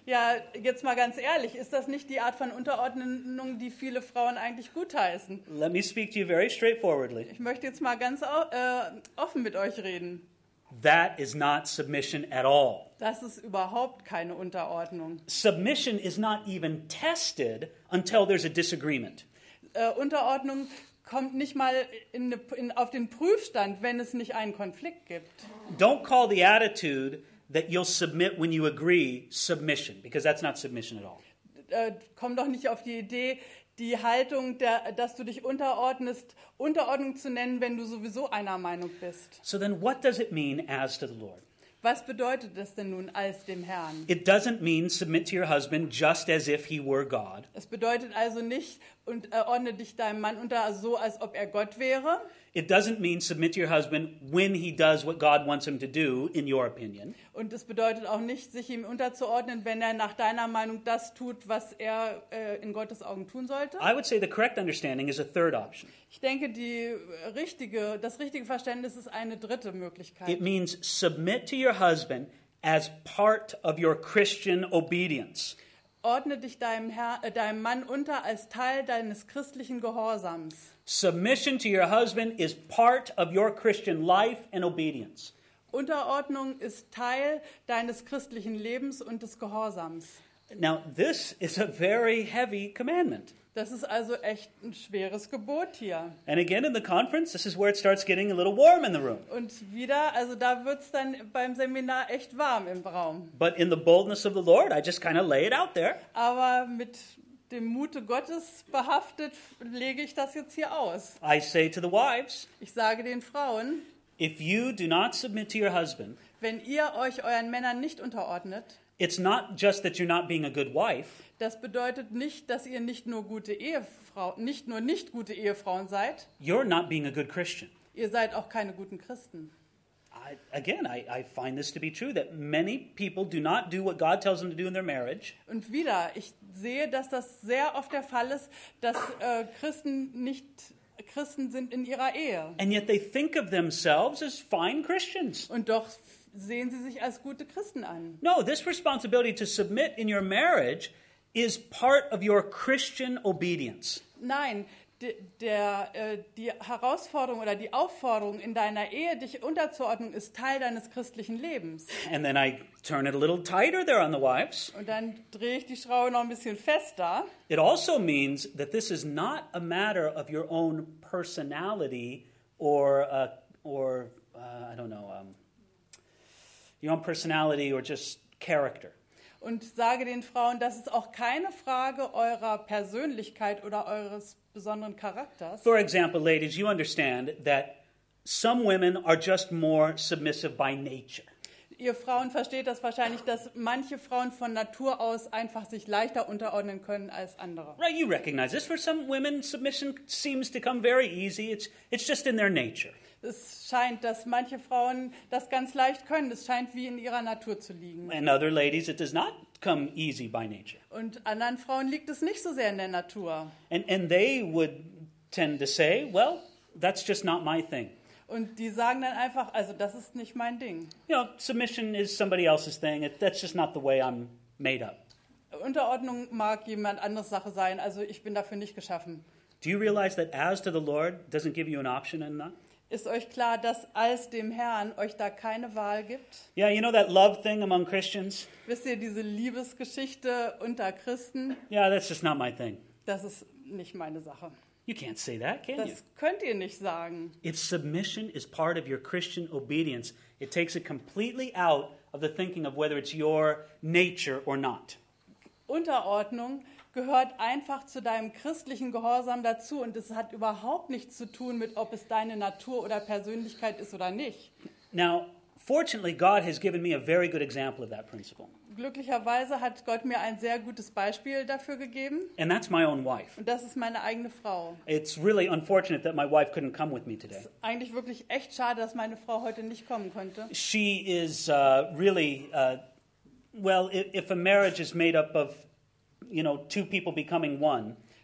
Ja, jetzt mal ganz ehrlich, ist das nicht die Art von Unterordnung, die viele Frauen eigentlich gutheißen? Let me speak to you very straightforwardly. Ich möchte jetzt mal ganz offen mit euch reden. That is not submission at all. Das ist überhaupt keine Unterordnung. Submission is not even tested until there's a disagreement. Unterordnung kommt nicht mal auf den Prüfstand, wenn es nicht einen Konflikt gibt. Don't call the attitude that you'll submit when you agree submission, because that's not submission at all. Komm doch nicht auf die Idee, die Haltung, dass du dich unterordnest, Unterordnung zu nennen, wenn du sowieso einer Meinung bist. So then what does it mean as to the Lord? Was bedeutet das denn nun als dem Herrn? It doesn't mean submit to your husband just as if he were God. Es bedeutet also nicht, ordne dich deinem Mann unter, so als ob er Gott wäre. It doesn't mean submit to your husband when he does what God wants him to do, in your opinion. Und es bedeutet auch nicht, sich ihm unterzuordnen, wenn er nach deiner Meinung das tut, was er in Gottes Augen tun sollte. I would say the correct understanding is a third option. Ich denke, das richtige Verständnis ist eine dritte Möglichkeit. It means submit to your husband as part of your Christian obedience. Ordne dich deinem Mann unter als Teil deines christlichen Gehorsams. Submission to your husband is part of your Christian life and obedience. Unterordnung ist Teil deines christlichen Lebens und des Gehorsams. Now, this is a very heavy commandment. Das ist also echt ein schweres Gebot hier. And again, in the conference, this is where it starts getting a little warm in the room. Und wieder, also da wird es dann beim Seminar echt warm im Raum. But in the boldness of the Lord, I just kind of lay it out there. Aber mit dem Mute Gottes behaftet lege ich das jetzt hier aus. I say to the wives, Ich sage den Frauen, if you do not submit to your husband, wenn ihr euch euren Männern nicht unterordnet, it's not just that you're not being a good wife. das bedeutet nicht, dass ihr nicht nur nicht gute Ehefrauen seid, You're not being a good Christian. ihr seid auch keine guten Christen. I find this to be true, that many people do not do what God tells them to do in their marriage. Und wieder, ich sehe, dass das sehr oft der Fall ist, dass Christen nicht Christen sind in ihrer Ehe. And yet they think of themselves as fine Christians. Und doch sehen sie sich als gute Christen an. No, this responsibility to submit in your marriage is part of your Christian obedience. Nein, die Herausforderung oder die Aufforderung in deiner Ehe, dich unterzuordnen, ist Teil deines christlichen Lebens. And then I turn it a little tighter there on the wives. Und dann drehe ich die Schraube noch ein bisschen fester. It also means that this is not a matter of your own personality or I don't know, your own personality or just character. Und sage den Frauen, das ist auch keine Frage eurer Persönlichkeit oder eures besonderen Charakters. For example, ladies, you understand that some women are just more submissive by nature. Ihr Frauen versteht das wahrscheinlich, dass manche Frauen von Natur aus einfach sich leichter unterordnen können als andere. Right, you recognize this. For some women, submission seems to come very easy. It's just in their nature. Es scheint, dass manche Frauen das ganz leicht können. Es scheint wie in ihrer Natur zu liegen. And other ladies, it does not come easy by nature. Und anderen Frauen liegt es nicht so sehr in der Natur. And they would tend to say, well, that's just not my thing. Und die sagen dann einfach, also das ist nicht mein Ding. You know, submission is somebody else's thing. That's just not the way I'm made up. Unterordnung mag jemand anderes Sache sein, also ich bin dafür nicht geschaffen. Do you realize that as to the Lord doesn't give you an option in that? Ist euch klar, dass als dem Herrn euch da keine Wahl gibt? Yeah, you know that love thing among Christians? Wisst ihr, diese Liebesgeschichte unter Christen, Yeah, that's just not my thing. das ist nicht meine Sache. You can't say that, can you? Das könnt ihr nicht sagen. If submission is part of your Christian obedience, it takes it completely out of the thinking of whether it's your nature or not. Unterordnung gehört einfach zu deinem christlichen Gehorsam dazu und es hat überhaupt nichts zu tun mit, ob es deine Natur oder Persönlichkeit ist oder nicht. Now, fortunately, God has given me a very good example of that principle, Glücklicherweise hat Gott mir ein sehr gutes Beispiel dafür gegeben and that's my own wife. und das ist meine eigene Frau. It's really unfortunate that my wife couldn't come with me today. Es ist eigentlich wirklich echt schade, dass meine Frau heute nicht kommen konnte. She is really, well, if a marriage is made up of, two people becoming one,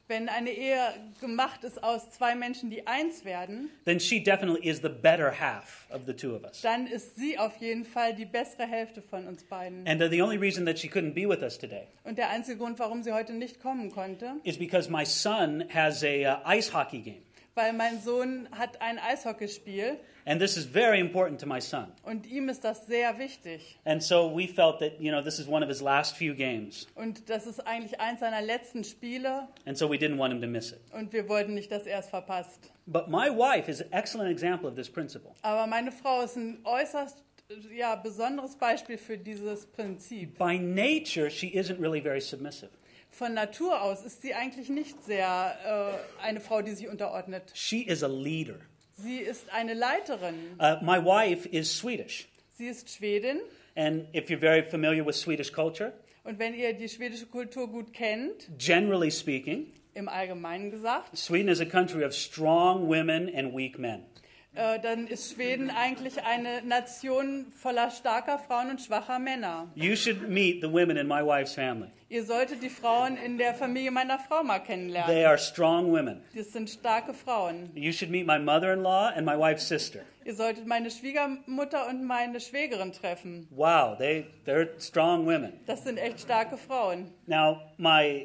Wenn eine Ehe gemacht ist aus zwei Menschen, die eins werden, then she definitely is the better half of the two of us. dann ist sie auf jeden Fall die bessere Hälfte von uns beiden. And the only reason that she couldn't be with us today Und der einzige Grund, warum sie heute nicht kommen konnte, is because my son has a ice hockey game. weil mein Sohn hat ein Eishockeyspiel And this is very important to my son. und ihm ist das sehr wichtig. And so we felt that, this is one of his last few games. Und das ist eigentlich eins seiner letzten Spiele And so we didn't want him to miss it. und wir wollten nicht, dass er es verpasst. But my wife is an excellent example of this principle. Aber meine Frau ist ein äußerst besonderes Beispiel für dieses Prinzip. By nature, she isn't really very submissive. Von Natur aus ist sie eigentlich nicht sehr eine Frau, die sich unterordnet. She is a leader. Sie ist eine Leiterin. My wife is Swedish. Sie ist Schwedin. And if you're very familiar with Swedish culture, Und wenn ihr die schwedische Kultur gut kennt, generally speaking, im Allgemeinen gesagt, Sweden is a country of strong women and weak men. dann ist Schweden eigentlich eine Nation voller starker Frauen und schwacher Männer. You should meet the women in my wife's family. Ihr solltet die Frauen in der Familie meiner Frau mal They kennenlernen. are strong women. Das sind starke Frauen. You should meet my mother-in-law and my wife's sister. Ihr solltet meine Schwiegermutter und meine Schwägerin treffen. Wow, they're strong women. Das sind echt starke Frauen. Now, my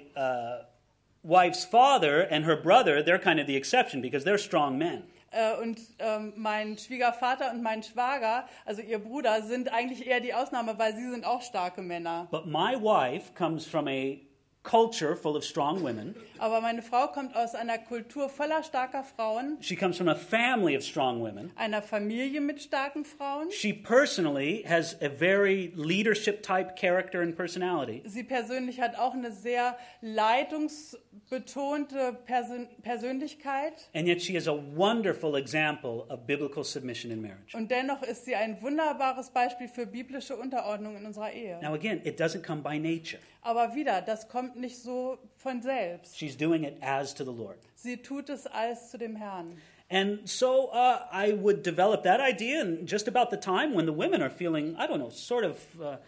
wife's father and her brother, they're kind of the exception because they're strong men. Und mein Schwiegervater und mein Schwager, also ihr Bruder, sind eigentlich eher die Ausnahme, weil sie sind auch starke Männer. But my wife comes from a culture full of strong women. Aber meine Frau kommt aus einer Kultur voller starker Frauen, She comes from a family of strong women. einer Familie mit starken Frauen. She personally has a very leadership-type character and personality. Sie persönlich hat auch eine sehr leitungsbetonte Persönlichkeit. And yet she is a wonderful example of biblical submission in marriage. Und dennoch ist sie ein wunderbares Beispiel für biblische Unterordnung in unserer Ehe. Now again, it doesn't come by nature. Aber wieder, das kommt nicht so von selbst. She's doing it as to the Lord. Sie tut es als zu dem Herrn. And so I would develop that idea and just about the time when the women are feeling, I don't know, sort of,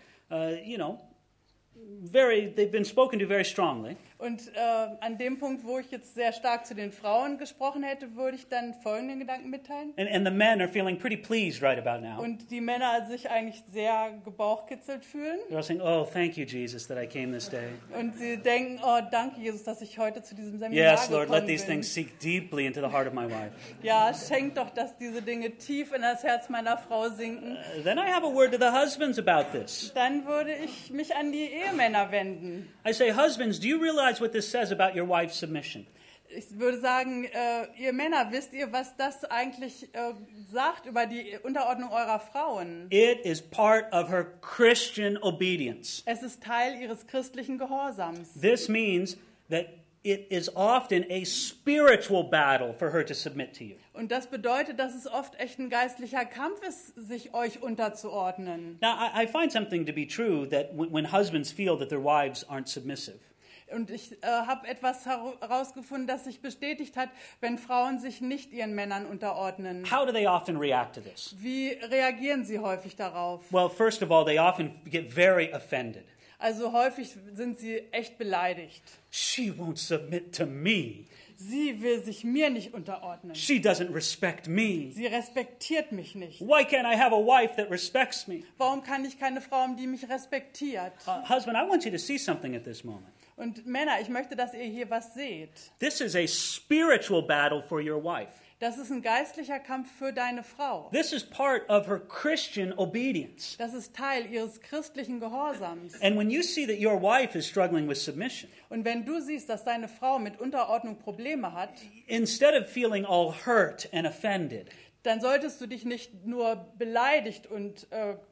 they've been spoken to very strongly. Und an dem Punkt, wo ich jetzt sehr stark zu den Frauen gesprochen hätte, würde ich dann folgenden Gedanken mitteilen. And the men are feeling pretty pleased right about now. Und die Männer sich eigentlich sehr gebauchkitzelt fühlen. They're all saying, oh, thank you, Jesus, that I came this day. Und sie denken, oh, danke, Jesus, dass ich heute zu diesem Seminar Yes, Lord, let gekommen these bin. things sink deeply into the heart of my wife. Ja, schenk doch, dass diese Dinge tief in das Herz meiner Frau sinken. Then I have a word to the husbands about this. Dann würde ich mich an die Ehemänner wenden. I say, husbands, do you realize what this says about your wife's submission? Ich würde sagen, ihr Männer, wisst ihr, was das eigentlich sagt über die Unterordnung eurer Frauen? It is part of her Christian obedience. Es ist Teil ihres christlichen Gehorsams. This means that it is often a spiritual battle for her to submit to you. Und das bedeutet, dass es oft echt ein geistlicher Kampf ist, sich euch unterzuordnen. Now, I find something to be true that when husbands feel that their wives aren't submissive, Und ich habe etwas herausgefunden, das sich bestätigt hat, wenn Frauen sich nicht ihren Männern unterordnen. how do they often react to this? Wie reagieren sie häufig darauf? Well, first of all, they often get very offended. Also häufig sind sie echt beleidigt. She won't submit to me. Sie will sich mir nicht unterordnen. She doesn't respect me. Sie respektiert mich nicht. Why can't I have a wife that respects me? Warum kann ich keine Frau haben, die mich respektiert? Husband, I want you to see something at this moment. Und Männer, ich möchte, dass ihr hier was seht. This is a spiritual battle for your wife. Das ist ein geistlicher Kampf für deine Frau. This is part of her Christian obedience. Das ist Teil ihres christlichen Gehorsams. And when you see that your wife is struggling with submission, Und wenn du siehst, dass deine Frau mit Unterordnung Probleme hat, instead of feeling all hurt and offended, dann solltest du dich nicht nur beleidigt und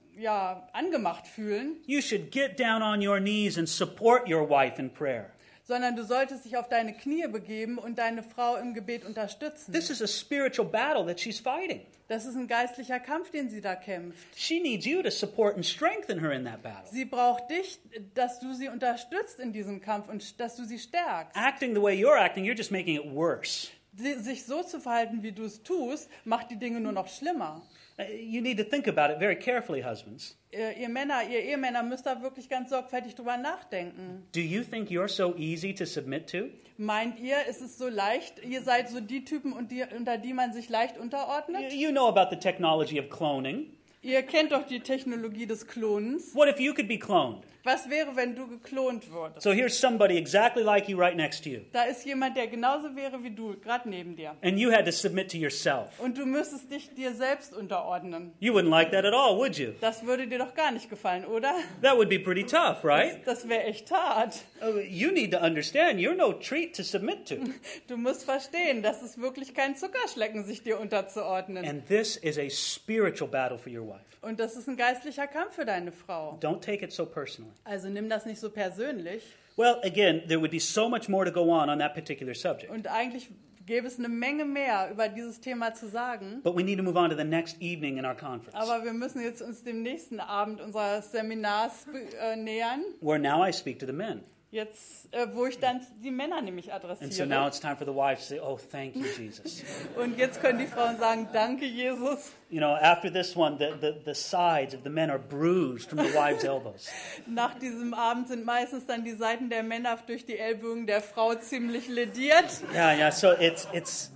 angemacht fühlen, you should get down on your knees and support your wife in prayer. sondern du solltest dich auf deine Knie begeben und deine Frau im Gebet unterstützen. This is a spiritual battle that she's fighting. Das ist ein geistlicher Kampf, den sie da kämpft. She needs you to support and strengthen her in that battle. Sie braucht dich, dass du sie unterstützt in diesem Kampf und dass du sie stärkst. Acting the way you're acting, you're just making it worse. sich so zu verhalten, wie du es tust, macht die Dinge nur noch schlimmer. You need to think about it very carefully, husbands. Ihr Ehemänner müsst da wirklich ganz sorgfältig drüber nachdenken. Do you think you're so easy to submit to? Meint ihr, ist es so leicht, ihr seid so die Typen, unter die man sich leicht unterordnet? You know about the technology of cloning. Ihr kennt doch die Technologie des Klonens. What if you could be cloned? Was wäre, wenn du geklont würdest? So here's somebody exactly like you right next to you. Da ist jemand, der genauso wäre wie du, gerade neben dir. And you had to submit to yourself. Und du müsstest dich dir selbst unterordnen. You wouldn't like that at all, would you? Das würde dir doch gar nicht gefallen, oder? That would be pretty tough, right? Das wäre echt hart. You need to understand, you're no treat to submit to. Du musst verstehen, das ist wirklich kein Zuckerschlecken, sich dir unterzuordnen. And this is a spiritual battle for your wife. Und das ist ein geistlicher Kampf für deine Frau. Don't take it so personally. Also nimm das nicht so persönlich. Well, again, there would be so much more to go on that particular subject. Und eigentlich gäbe es eine Menge mehr über dieses Thema zu sagen. But we need to move on to the next evening in our conference, Aber wir müssen jetzt uns dem nächsten Abend unseres Seminars nähern. where now I speak to the men. Jetzt, wo ich dann die Männer nämlich And so adressiere. now it's time for the wives to say, oh, thank you, Jesus. Und jetzt können die Frauen sagen, danke Jesus. You know, after this one, the sides of the men are bruised from the wives' elbows. Nach diesem Abend sind meistens dann die Seiten der Männer durch die Ellbogen der Frau ziemlich lediert. Yeah, so it's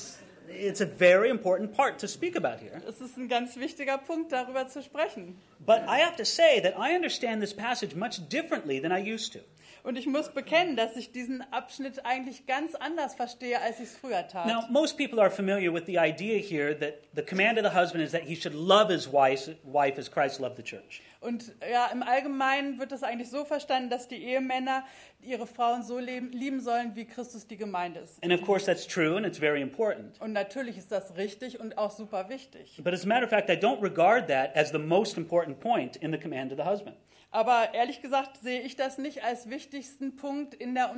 a very important part to speak about here. Es ist ein ganz wichtiger Punkt, darüber zu sprechen. But I have to say that I understand this passage much differently than I used to. Und ich muss bekennen, dass ich diesen Abschnitt eigentlich ganz anders verstehe, als ich es früher tat. Now, most people are familiar with the idea here that the command of the husband is that he should love his wife as Christ loved the church. Und ja, im Allgemeinen wird es eigentlich so verstanden, dass die Ehemänner ihre Frauen so lieben sollen, wie Christus die Gemeinde ist. And of course that's true and it's very important. Und natürlich ist das richtig und auch super wichtig. But as a matter of fact, I don't regard that as the most important point in the command of the husband. Aber ehrlich gesagt sehe ich das nicht als wichtigsten Punkt in der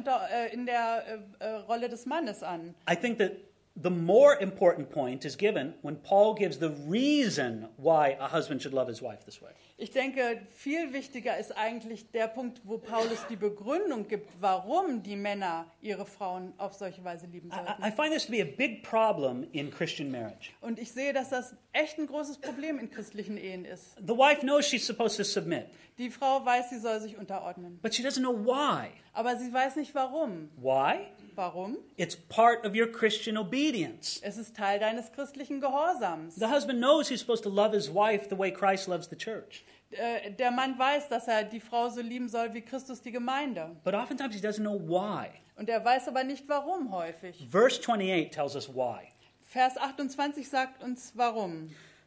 Rolle des Mannes an. I think that the more important point is given when Paul gives the reason why a husband should love his wife this way. Ich denke, viel wichtiger ist eigentlich der Punkt, wo Paulus die Begründung gibt, warum die Männer ihre Frauen auf solche Weise lieben sollten. I find this to be a big problem in Christian marriage. Und ich sehe, dass das echt ein großes Problem in christlichen Ehen ist. The wife knows she's supposed to submit, Die Frau weiß, sie soll sich unterordnen. but she doesn't know why. Aber sie weiß nicht warum. Why? Warum? It's part of your Christian obedience. Es ist Teil deines christlichen Gehorsams. The husband knows he's supposed to love his wife the way Christ loves the church. Der Mann weiß, dass er die Frau so lieben soll wie Christus die Gemeinde. But oftentimes he doesn't know why. Und er weiß aber nicht warum häufig. Verse 28 tells us why. Vers 28 sagt uns warum.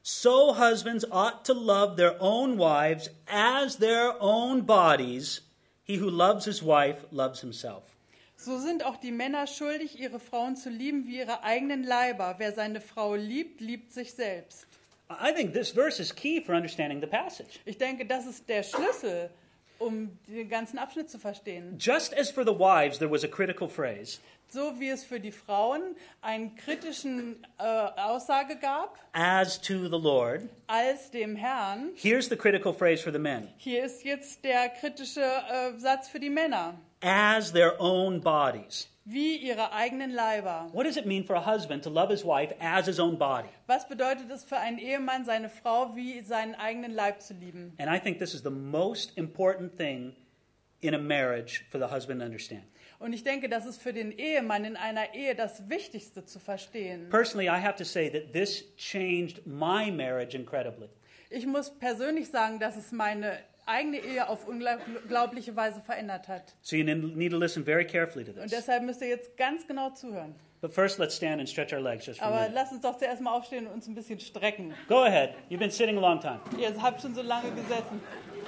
So husbands ought to love their own wives as their own bodies. He who loves his wife loves himself. So sind auch die Männer schuldig, ihre Frauen zu lieben wie ihre eigenen Leiber. Wer seine Frau liebt, liebt sich selbst. I think this verse is key for understanding the passage. Ich denke, das ist der Schlüssel, um den ganzen Abschnitt zu verstehen. Just as for the wives there was a critical phrase, So wie es für die Frauen eine kritischen Aussage gab, as to the Lord, als dem Herrn, here's the critical phrase for the men, hier ist jetzt der kritische Satz für die Männer. as their own bodies. Wie ihre eigenen Leiber. What does it mean for a husband to love his wife as his own body? Was bedeutet es für einen Ehemann, seine Frau wie seinen eigenen Leib zu lieben? And I think this is the most important thing in a marriage for the husband to understand. Und ich denke, das ist für den Ehemann in einer Ehe das Wichtigste zu verstehen. Personally, I have to say that this changed my marriage incredibly. Ich muss persönlich sagen, dass es meine eigene Ehe auf unglaubliche Weise verändert hat. So you need to listen very carefully to Und this. deshalb müsst ihr jetzt ganz genau zuhören. But first, let's stand and stretch our legs just for a Aber minute. lasst uns doch zuerst mal aufstehen und uns ein bisschen strecken. Go ahead. You've been sitting a long time. Ihr habt schon so lange gesessen.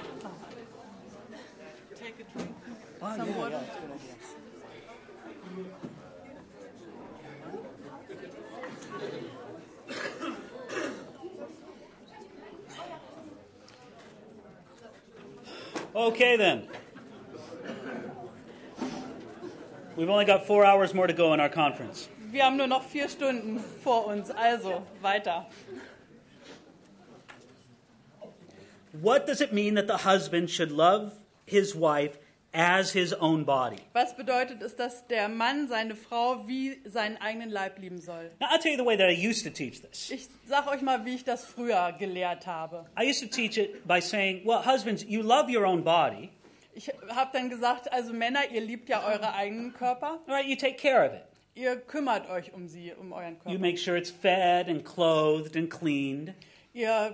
Take a drink. Some water. Okay, then. We've only got 4 hours more to go in our conference. Wir haben nur noch 4 Stunden vor uns, also weiter. What does it mean that the husband should love his wife as his own body. Was bedeutet es, dass der Mann seine Frau wie seinen eigenen Leib lieben soll? Now, I'll tell you the way that I used to teach this. Ich sage euch mal, wie ich das früher gelehrt habe. I used to teach it by saying, well, husbands, you love your own body. Ich habe dann gesagt, also Männer, ihr liebt ja eure eigenen Körper. All right, you take care of it. Ihr kümmert euch um sie, um euren You Körper. make sure it's fed and clothed and cleaned. Ihr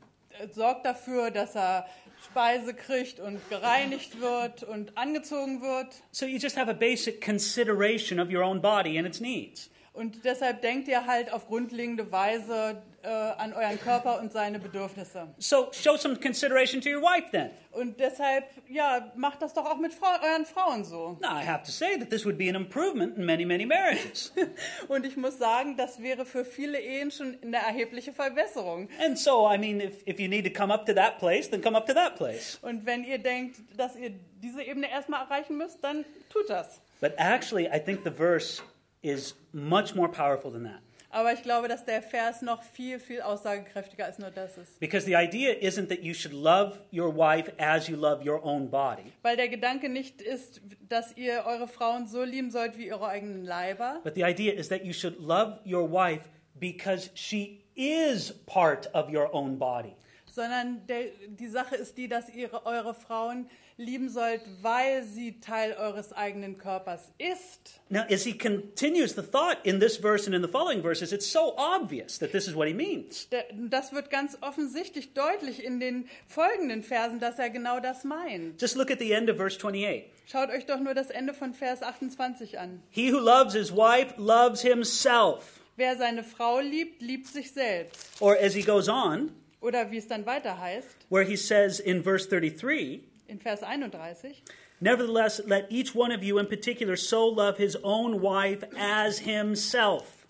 sorgt dafür, dass er Speise kriegt und gereinigt wird und angezogen wird. So you just have a basic consideration of your own body and its needs. Und deshalb denkt ihr halt auf grundlegende Weise an euren Körper und seine Bedürfnisse. So show some consideration to your wife then. Und deshalb, ja, macht das doch auch mit euren Frauen so. Now, I have to say that this would be an improvement in many, many marriages. Und ich muss sagen, das wäre für viele Ehen schon eine erhebliche Verbesserung. And so, I mean, if you need to come up to that place, then come up to that place. Und wenn ihr denkt, dass ihr diese Ebene erstmal erreichen müsst, dann tut das. But actually, I think the verse is much more powerful than that. Aber ich glaube, dass der Vers noch viel, viel aussagekräftiger als nur das ist. Because the idea isn't that you should love your wife as you love your own body, Weil der Gedanke nicht ist, dass ihr eure Frauen so lieben sollt wie eure eigenen Leiber, but the idea is that you should love your wife because she is part of your own body. sondern die Sache ist die, dass ihr eure Frauen lieben sollt, weil sie Teil eures eigenen Körpers ist. Now, as he continues the thought in this verse and in the following verses, it's so obvious that this is what he means. Das wird ganz offensichtlich deutlich in den folgenden Versen, dass er genau das meint. Just look at the end of verse 28. Schaut euch doch nur das Ende von Vers 28 an. He who loves his wife loves himself. Wer seine Frau liebt, liebt sich selbst. Or as he goes on, Oder wie es dann weiter heißt, where he says in verse 33, in Vers 31, nevertheless, let each one of you in particular so love his own wife as himself.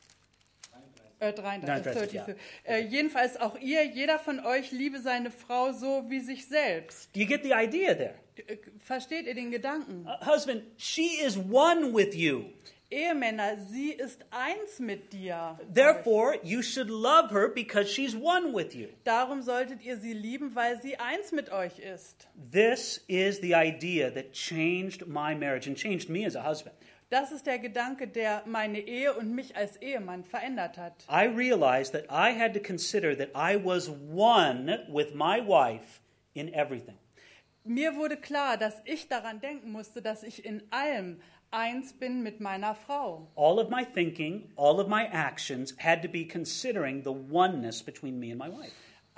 33, ja. Jedenfalls auch ihr, jeder von euch liebe seine Frau so wie sich selbst. Do you get the idea there? Versteht ihr den Gedanken? Husband, she is one with you. Ehemänner, sie ist eins mit dir. Therefore, you should love her because she's one with you. Darum solltet ihr sie lieben, weil sie eins mit euch ist. This is the idea that changed my marriage and changed me as a husband. Das ist der Gedanke, der meine Ehe und mich als Ehemann verändert hat. I realized that I had to consider that I was one with my wife in everything. Mir wurde klar, dass ich daran denken musste, dass ich in allem eins bin mit meiner Frau. All of my thinking, all of my actions had to be considering the oneness between me and my wife.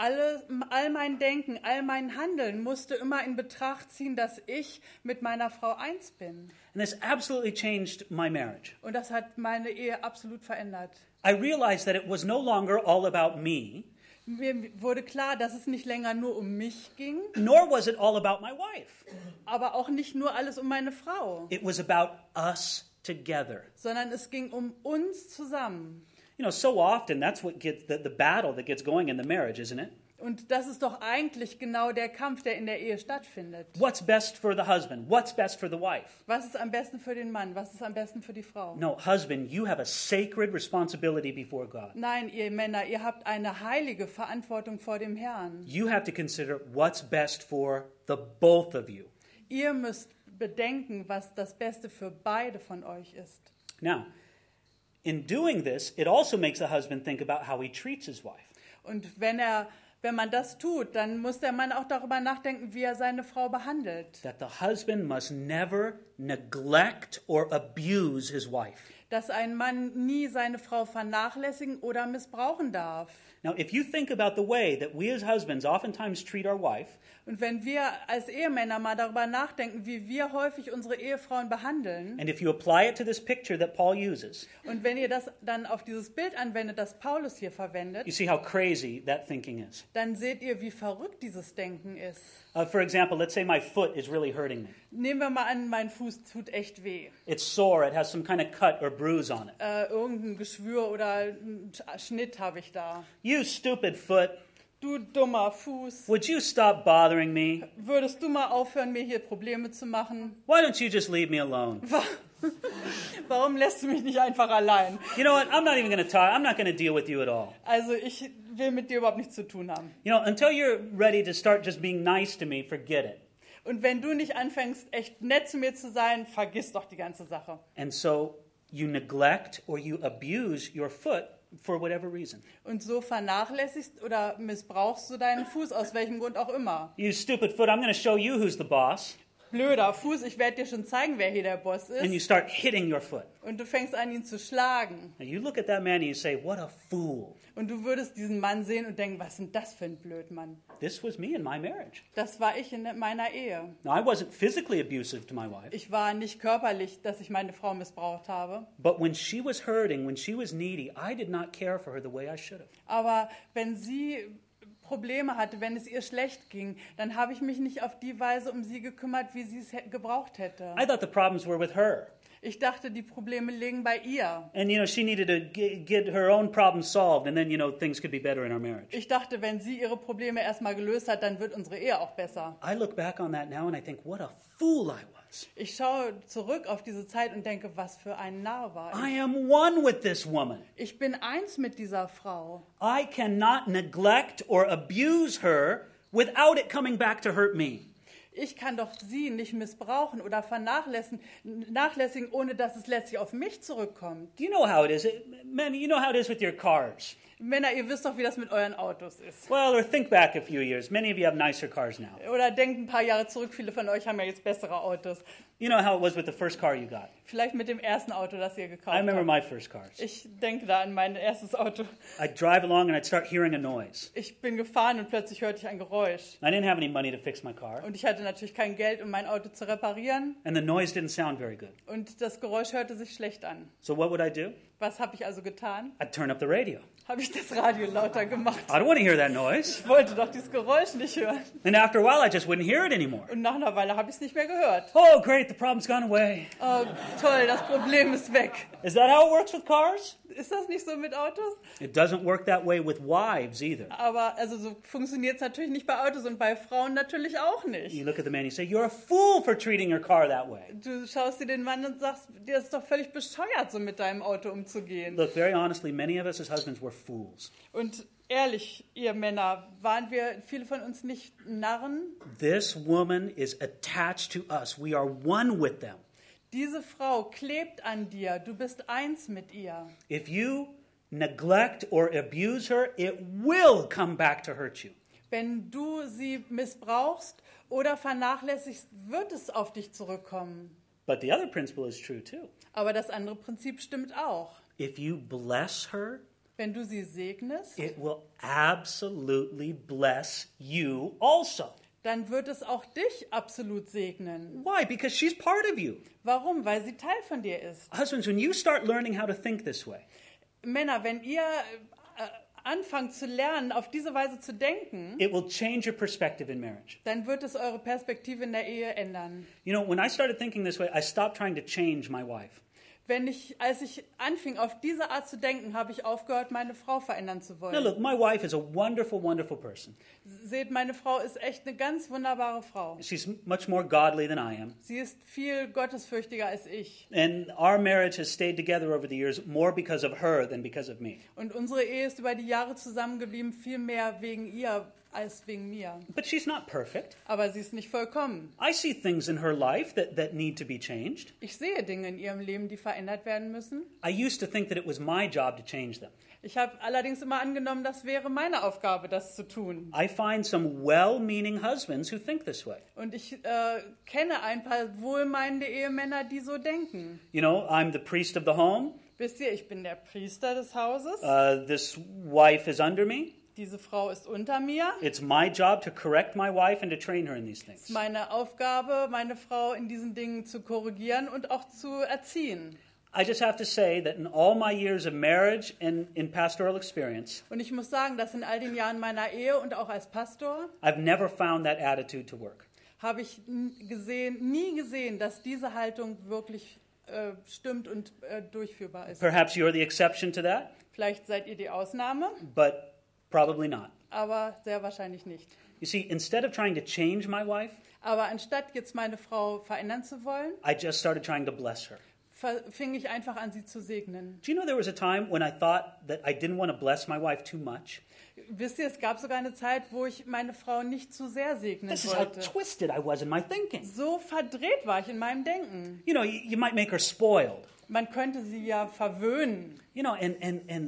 All mein Denken, all mein Handeln musste immer in Betracht ziehen, dass ich mit meiner Frau eins bin. And this absolutely changed my marriage. Und das hat meine Ehe absolut verändert. I realized that it was no longer all about me, Mir wurde klar, dass es nicht länger nur um mich ging, nor was it all about my wife. aber auch nicht nur alles um meine Frau, It was about us together. sondern es ging um uns zusammen. You know, so often that's what gets the battle that gets going in the marriage, isn't it? Und das ist doch eigentlich genau der Kampf, der in der Ehe stattfindet. What's best for the husband? What's best for the wife? Was ist am besten für den Mann? Was ist am besten für die Frau? No, husband, you have a sacred responsibility before God. Nein, ihr Männer, ihr habt eine heilige Verantwortung vor dem Herrn. You have to consider what's best for the both of you. Ihr müsst bedenken, was das Beste für beide von euch ist. Now, in doing this, it also makes the husband think about how he treats his wife. Und wenn man das tut, dann muss der Mann auch darüber nachdenken, wie er seine Frau behandelt. That the husband must never neglect or abuse his wife. Dass ein Mann nie seine Frau vernachlässigen oder missbrauchen darf. Now, if you think about the way that we as husbands oftentimes treat our wife, Und wenn wir als Ehemänner mal darüber nachdenken, wie wir häufig unsere Ehefrauen behandeln, and if you apply it to this picture that Paul uses, und wenn ihr das dann auf dieses Bild anwendet, das Paulus hier verwendet, you see how crazy that thinking is. dann seht ihr, wie verrückt dieses Denken ist. For example, let's say my foot is really hurting me. Nehmen wir mal an, mein Fuß tut echt weh. It's sore, it has some kind of cut or bruise on it. Irgendein Geschwür oder ein Schnitt habe ich da. You stupid foot, Du dummer Fuß, would you stop bothering me? würdest du mal aufhören, mir hier Probleme zu machen? Why don't you just leave me alone? Warum lässt du mich nicht einfach allein? You know what? I'm not even going to talk. I'm not going to deal with you at all. Also ich will mit dir überhaupt nichts zu tun haben. You know, until you're ready to start just being nice to me, forget it. Und wenn du nicht anfängst, echt nett zu mir zu sein, vergiss doch die ganze Sache. And so you neglect or you abuse your foot for whatever reason. Und so vernachlässigst oder missbrauchst du deinen Fuß, aus welchem Grund auch immer. You stupid foot, I'm going to show you who's the boss. Blöder Fuß, ich werde dir schon zeigen, wer hier der Boss And you ist. start hitting your foot. Und du fängst an, ihn zu schlagen. Now you look at that man and you say, what a fool. Und du würdest diesen Mann sehen und denken, was ist denn das für ein Blödmann? This was me in my marriage. Das war ich in meiner Ehe. Now, I wasn't physically abusive to my wife, Ich war nicht körperlich, dass ich meine Frau missbraucht habe. but when she was hurting, when she was needy, I did not care for her the way I should have. Aber wenn sie Probleme hatte, wenn es ihr schlecht ging, dann habe ich mich nicht auf die Weise um sie gekümmert, wie sie es gebraucht hätte. I thought the problems were with her. Ich dachte, die Probleme liegen bei ihr. And, she needed to get her own problems solved, and then, things could be better in our marriage. Ich dachte, wenn sie ihre Probleme erstmal gelöst hat, dann wird unsere Ehe auch besser. I look back on that now and I think, what a fool I was. Ich schaue zurück auf diese Zeit und denke, was für ein Narr war ich. I am one with this woman. Ich bin eins mit dieser Frau. I cannot neglect or abuse her without it coming back to hurt me. Ich kann doch sie nicht missbrauchen oder vernachlässigen, ohne dass es letztlich auf mich zurückkommt. You know how it is. Men, you know how it is with your cars. Männer, ihr wisst doch, wie das mit euren Autos ist. Well, or think back a few years. Many of you have nicer cars now. Oder denkt ein paar Jahre zurück, viele von euch haben ja jetzt bessere Autos. You know how it was with the first car you got. Vielleicht mit dem ersten Auto, das ihr gekauft I remember habt. my first cars. Ich denke da an mein erstes Auto. I'd drive along and I'd start hearing a noise. Ich bin gefahren und plötzlich hörte ich ein Geräusch. I didn't have any money to fix my car, Und ich hatte natürlich kein Geld, um mein Auto zu reparieren. and the noise didn't sound very good. Und das Geräusch hörte sich schlecht an. So what would I do? Was habe ich also getan? I'd turn up the radio. Habe ich das Radio lauter gemacht. I don't want to hear that noise. Ich wollte doch dieses Geräusch nicht hören. And after a while, I just wouldn't hear it anymore. Und nach einer Weile habe ich es nicht mehr gehört. Oh, great, the problem's gone away. Oh, toll, das Problem ist weg. Is that how it works with cars? Ist das nicht so mit Autos? It doesn't work that way with wives either. Aber also so funktioniert es natürlich nicht bei Autos und bei Frauen natürlich auch nicht. You look at the man and you say, you're a fool for treating your car that way. Du schaust dir den Mann und sagst, dir ist doch völlig bescheuert, so mit deinem Auto umzugehen. Look, very honestly, many of us as husbands were fools. Und ehrlich, ihr Männer, waren wir, viele von uns nicht Narren? This woman is attached to us. We are one with them. Diese Frau klebt an dir, du bist eins mit ihr. If you neglect or abuse her, it will come back to hurt you. Wenn du sie missbrauchst oder vernachlässigst, wird es auf dich zurückkommen. But the other principle is true too. Aber das andere Prinzip stimmt auch. If you bless her, Wenn du sie segnest, it will absolutely bless you also. dann wird es auch dich absolut segnen. Why? Because she's part of you. Warum? Weil sie Teil von dir ist. Husbands, when you start learning how to think this way, Männer, wenn ihr anfangt zu lernen, auf diese Weise zu denken, it will change your perspective in marriage. dann wird es eure Perspektive in der Ehe ändern. When I started thinking this way, I stopped trying to change my wife. Als ich anfing, auf diese Art zu denken, habe ich aufgehört, meine Frau verändern zu Now wollen. look, my wife is a wonderful, wonderful person. Seht, meine Frau ist echt eine ganz wunderbare Frau. She's much more godly than I am. Sie ist viel gottesfürchtiger als ich. And our marriage has stayed together over the years more because of her than because of me. Und unsere Ehe ist über die Jahre zusammengeblieben, viel mehr wegen ihr als wegen mir. But she's not perfect. Aber sie ist nicht vollkommen. I see things in her life that need to be changed. Ich sehe Dinge in ihrem Leben, die verändert werden müssen. I used to think that it was my job to change them. Ich habe allerdings immer angenommen, das wäre meine Aufgabe, das zu tun. I find some well-meaning husbands who think this way. Und ich kenne ein paar wohlmeinende Ehemänner, die so denken. I'm the priest of the home. Wisst ihr, ich bin der Priester des Hauses. This wife is under me. Diese Frau ist unter mir. It's my job to correct my wife and to train her in these Es ist things. meine Aufgabe, meine Frau in diesen Dingen zu korrigieren und auch zu erziehen. I just have to say that in all my years of marriage and in pastoral experience, Und ich muss sagen, dass in all den Jahren meiner Ehe und auch als Pastor I've never found that attitude to work. habe ich nie gesehen, dass diese Haltung wirklich stimmt und durchführbar ist. Perhaps you're the exception to that, Vielleicht seid ihr die Ausnahme, but probably not. aber sehr wahrscheinlich nicht. You see, instead of trying to change my wife, Aber anstatt jetzt meine Frau verändern zu wollen, I just started trying to bless her. fing ich einfach an, sie zu segnen. Do you know there was a time when I thought that I didn't want to bless my wife too much? Wisst ihr, es gab sogar eine Zeit, wo ich meine Frau nicht zu sehr segnen This is how wollte. twisted I was in my thinking. So verdreht war ich in meinem Denken. You know, you might make her spoiled. Man könnte sie ja verwöhnen. You know, and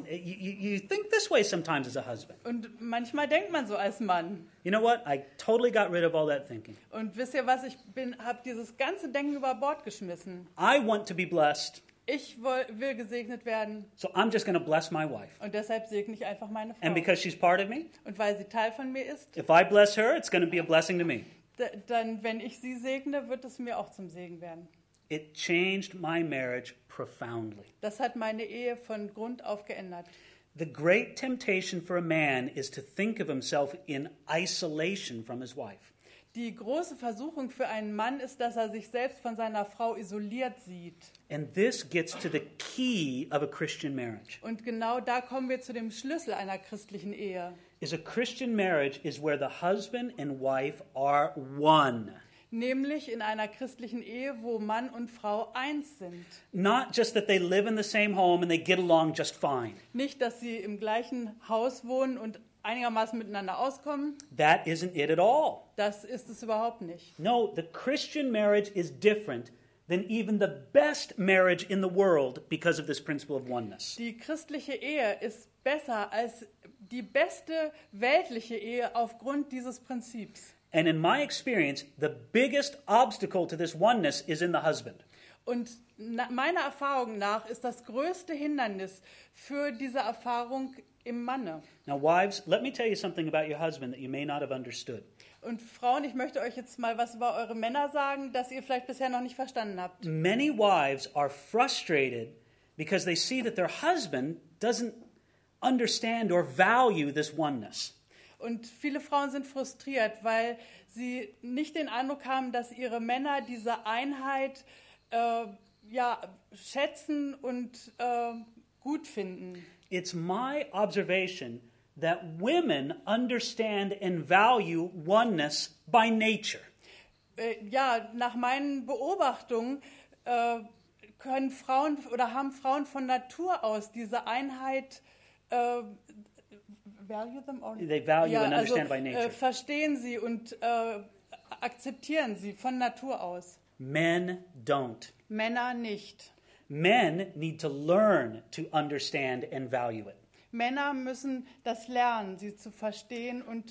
you think this way sometimes as a husband. Und manchmal denkt man so als Mann. You know what? I totally got rid of all that thinking. Und wisst ihr was, ich habe dieses ganze Denken über Bord geschmissen. I want to be blessed, Ich will gesegnet werden so I'm just going to bless my wife. und deshalb segne ich einfach meine Frau. And because she's part of me, Und weil sie Teil von mir ist, if I bless her, it's going to be a blessing to me. dann, wenn ich sie segne, wird es mir auch zum Segen werden. It changed my marriage profoundly. Das hat meine Ehe von Grund auf geändert. The great temptation for a man is to think of himself in isolation from his wife. Die große Versuchung für einen Mann ist, dass er sich selbst von seiner Frau isoliert sieht. And this gets to the key of a Christian marriage. Und genau da kommen wir zu dem Schlüssel einer christlichen Ehe. Is a Christian marriage is where the husband and wife are one. Nämlich in einer christlichen Ehe, wo Mann und Frau eins sind. Not just that they live in the same home and they get along just fine. Nicht, dass sie im gleichen Haus wohnen und einigermaßen miteinander auskommen. That isn't it at all. Das ist es überhaupt nicht. No, the Christian marriage is different than even the best marriage in the world because of this principle of oneness. Die christliche Ehe ist besser als die beste weltliche Ehe aufgrund dieses Prinzips. And in my experience, the biggest obstacle to this oneness is in the husband. Und meiner Erfahrung nach ist das größte Hindernis für diese Erfahrung im Manne. Now, wives, let me tell you something about your husband that you may not have understood. Und Frauen, ich möchte euch jetzt mal was über eure Männer sagen, das ihr vielleicht bisher noch nicht verstanden habt. Many wives are frustrated because they see that their husband doesn't understand or value this oneness. Und viele Frauen sind frustriert, weil sie nicht den Eindruck haben, dass ihre Männer diese Einheit schätzen und gut finden. It's my observation that women understand and value oneness by nature. Nach meinen Beobachtungen können Frauen oder haben Frauen von Natur aus diese Einheit value them or They value and understand by nature. Verstehen sie und akzeptieren sie von Natur aus. Men don't. Männer nicht. Men need to learn to understand and value it. Männer müssen das lernen, sie zu verstehen und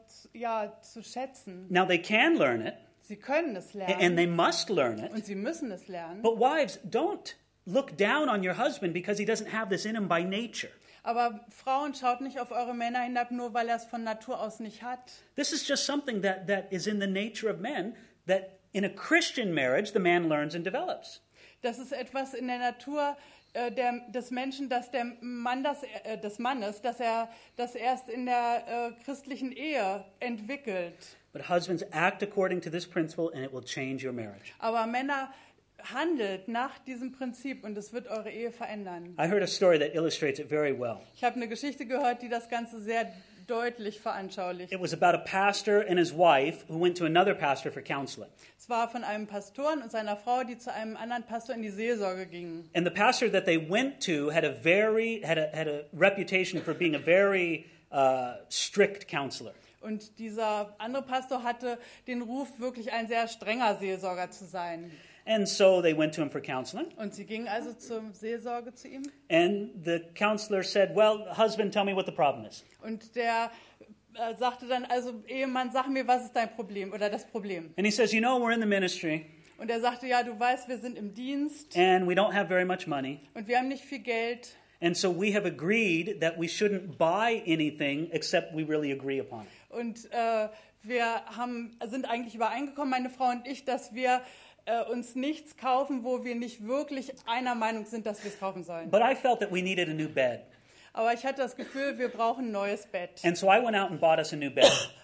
zu schätzen. Now they can learn it, Sie können es lernen and they must learn it. und sie müssen es lernen. But wives, don't look down on your husband because he doesn't have this in him by nature. Aber Frauen, schaut nicht auf eure Männer hinab, nur weil er es von Natur aus nicht hat. This is just something that is in the nature of men, that in a Christian marriage the man learns and develops. Das ist etwas in der Natur des Menschen, dass der Mann des Mannes, dass er das erst in der christlichen Ehe entwickelt. But husbands, act according to this principle and it will change your marriage. Aber Männer, handelt nach diesem Prinzip und es wird eure Ehe verändern. I heard a story that illustrates it very well. Ich habe eine Geschichte gehört, die das Ganze sehr deutlich veranschaulicht. It was about a pastor and his wife who went to another pastor for counseling. Es war von einem Pastor und seiner Frau, die zu einem anderen Pastor in die Seelsorge gingen. And the pastor that they went to had a reputation for being a very strict counselor. Und dieser andere Pastor hatte den Ruf, wirklich ein sehr strenger Seelsorger zu sein. And so they went to him for counseling. Und sie gingen also zur Seelsorge zu ihm. And the counselor said, well, husband, tell me what the problem is. Und der sagte dann, also Ehemann, sag mir, was ist dein Problem oder das Problem? And he says, you know, we're in the ministry. Und er sagte, ja, du weißt, wir sind im Dienst. And we don't have very much money. Und wir haben nicht viel Geld. And so we have agreed that we shouldn't buy anything except we really agree upon it. Und wir sind eigentlich übereingekommen, meine Frau und ich, dass wir uns nichts kaufen, wo wir nicht wirklich einer Meinung sind, dass wir es kaufen sollen. But I felt that we needed a new bed. Aber ich hatte das Gefühl, wir brauchen ein neues Bett. And so I went out and bought us a new bed.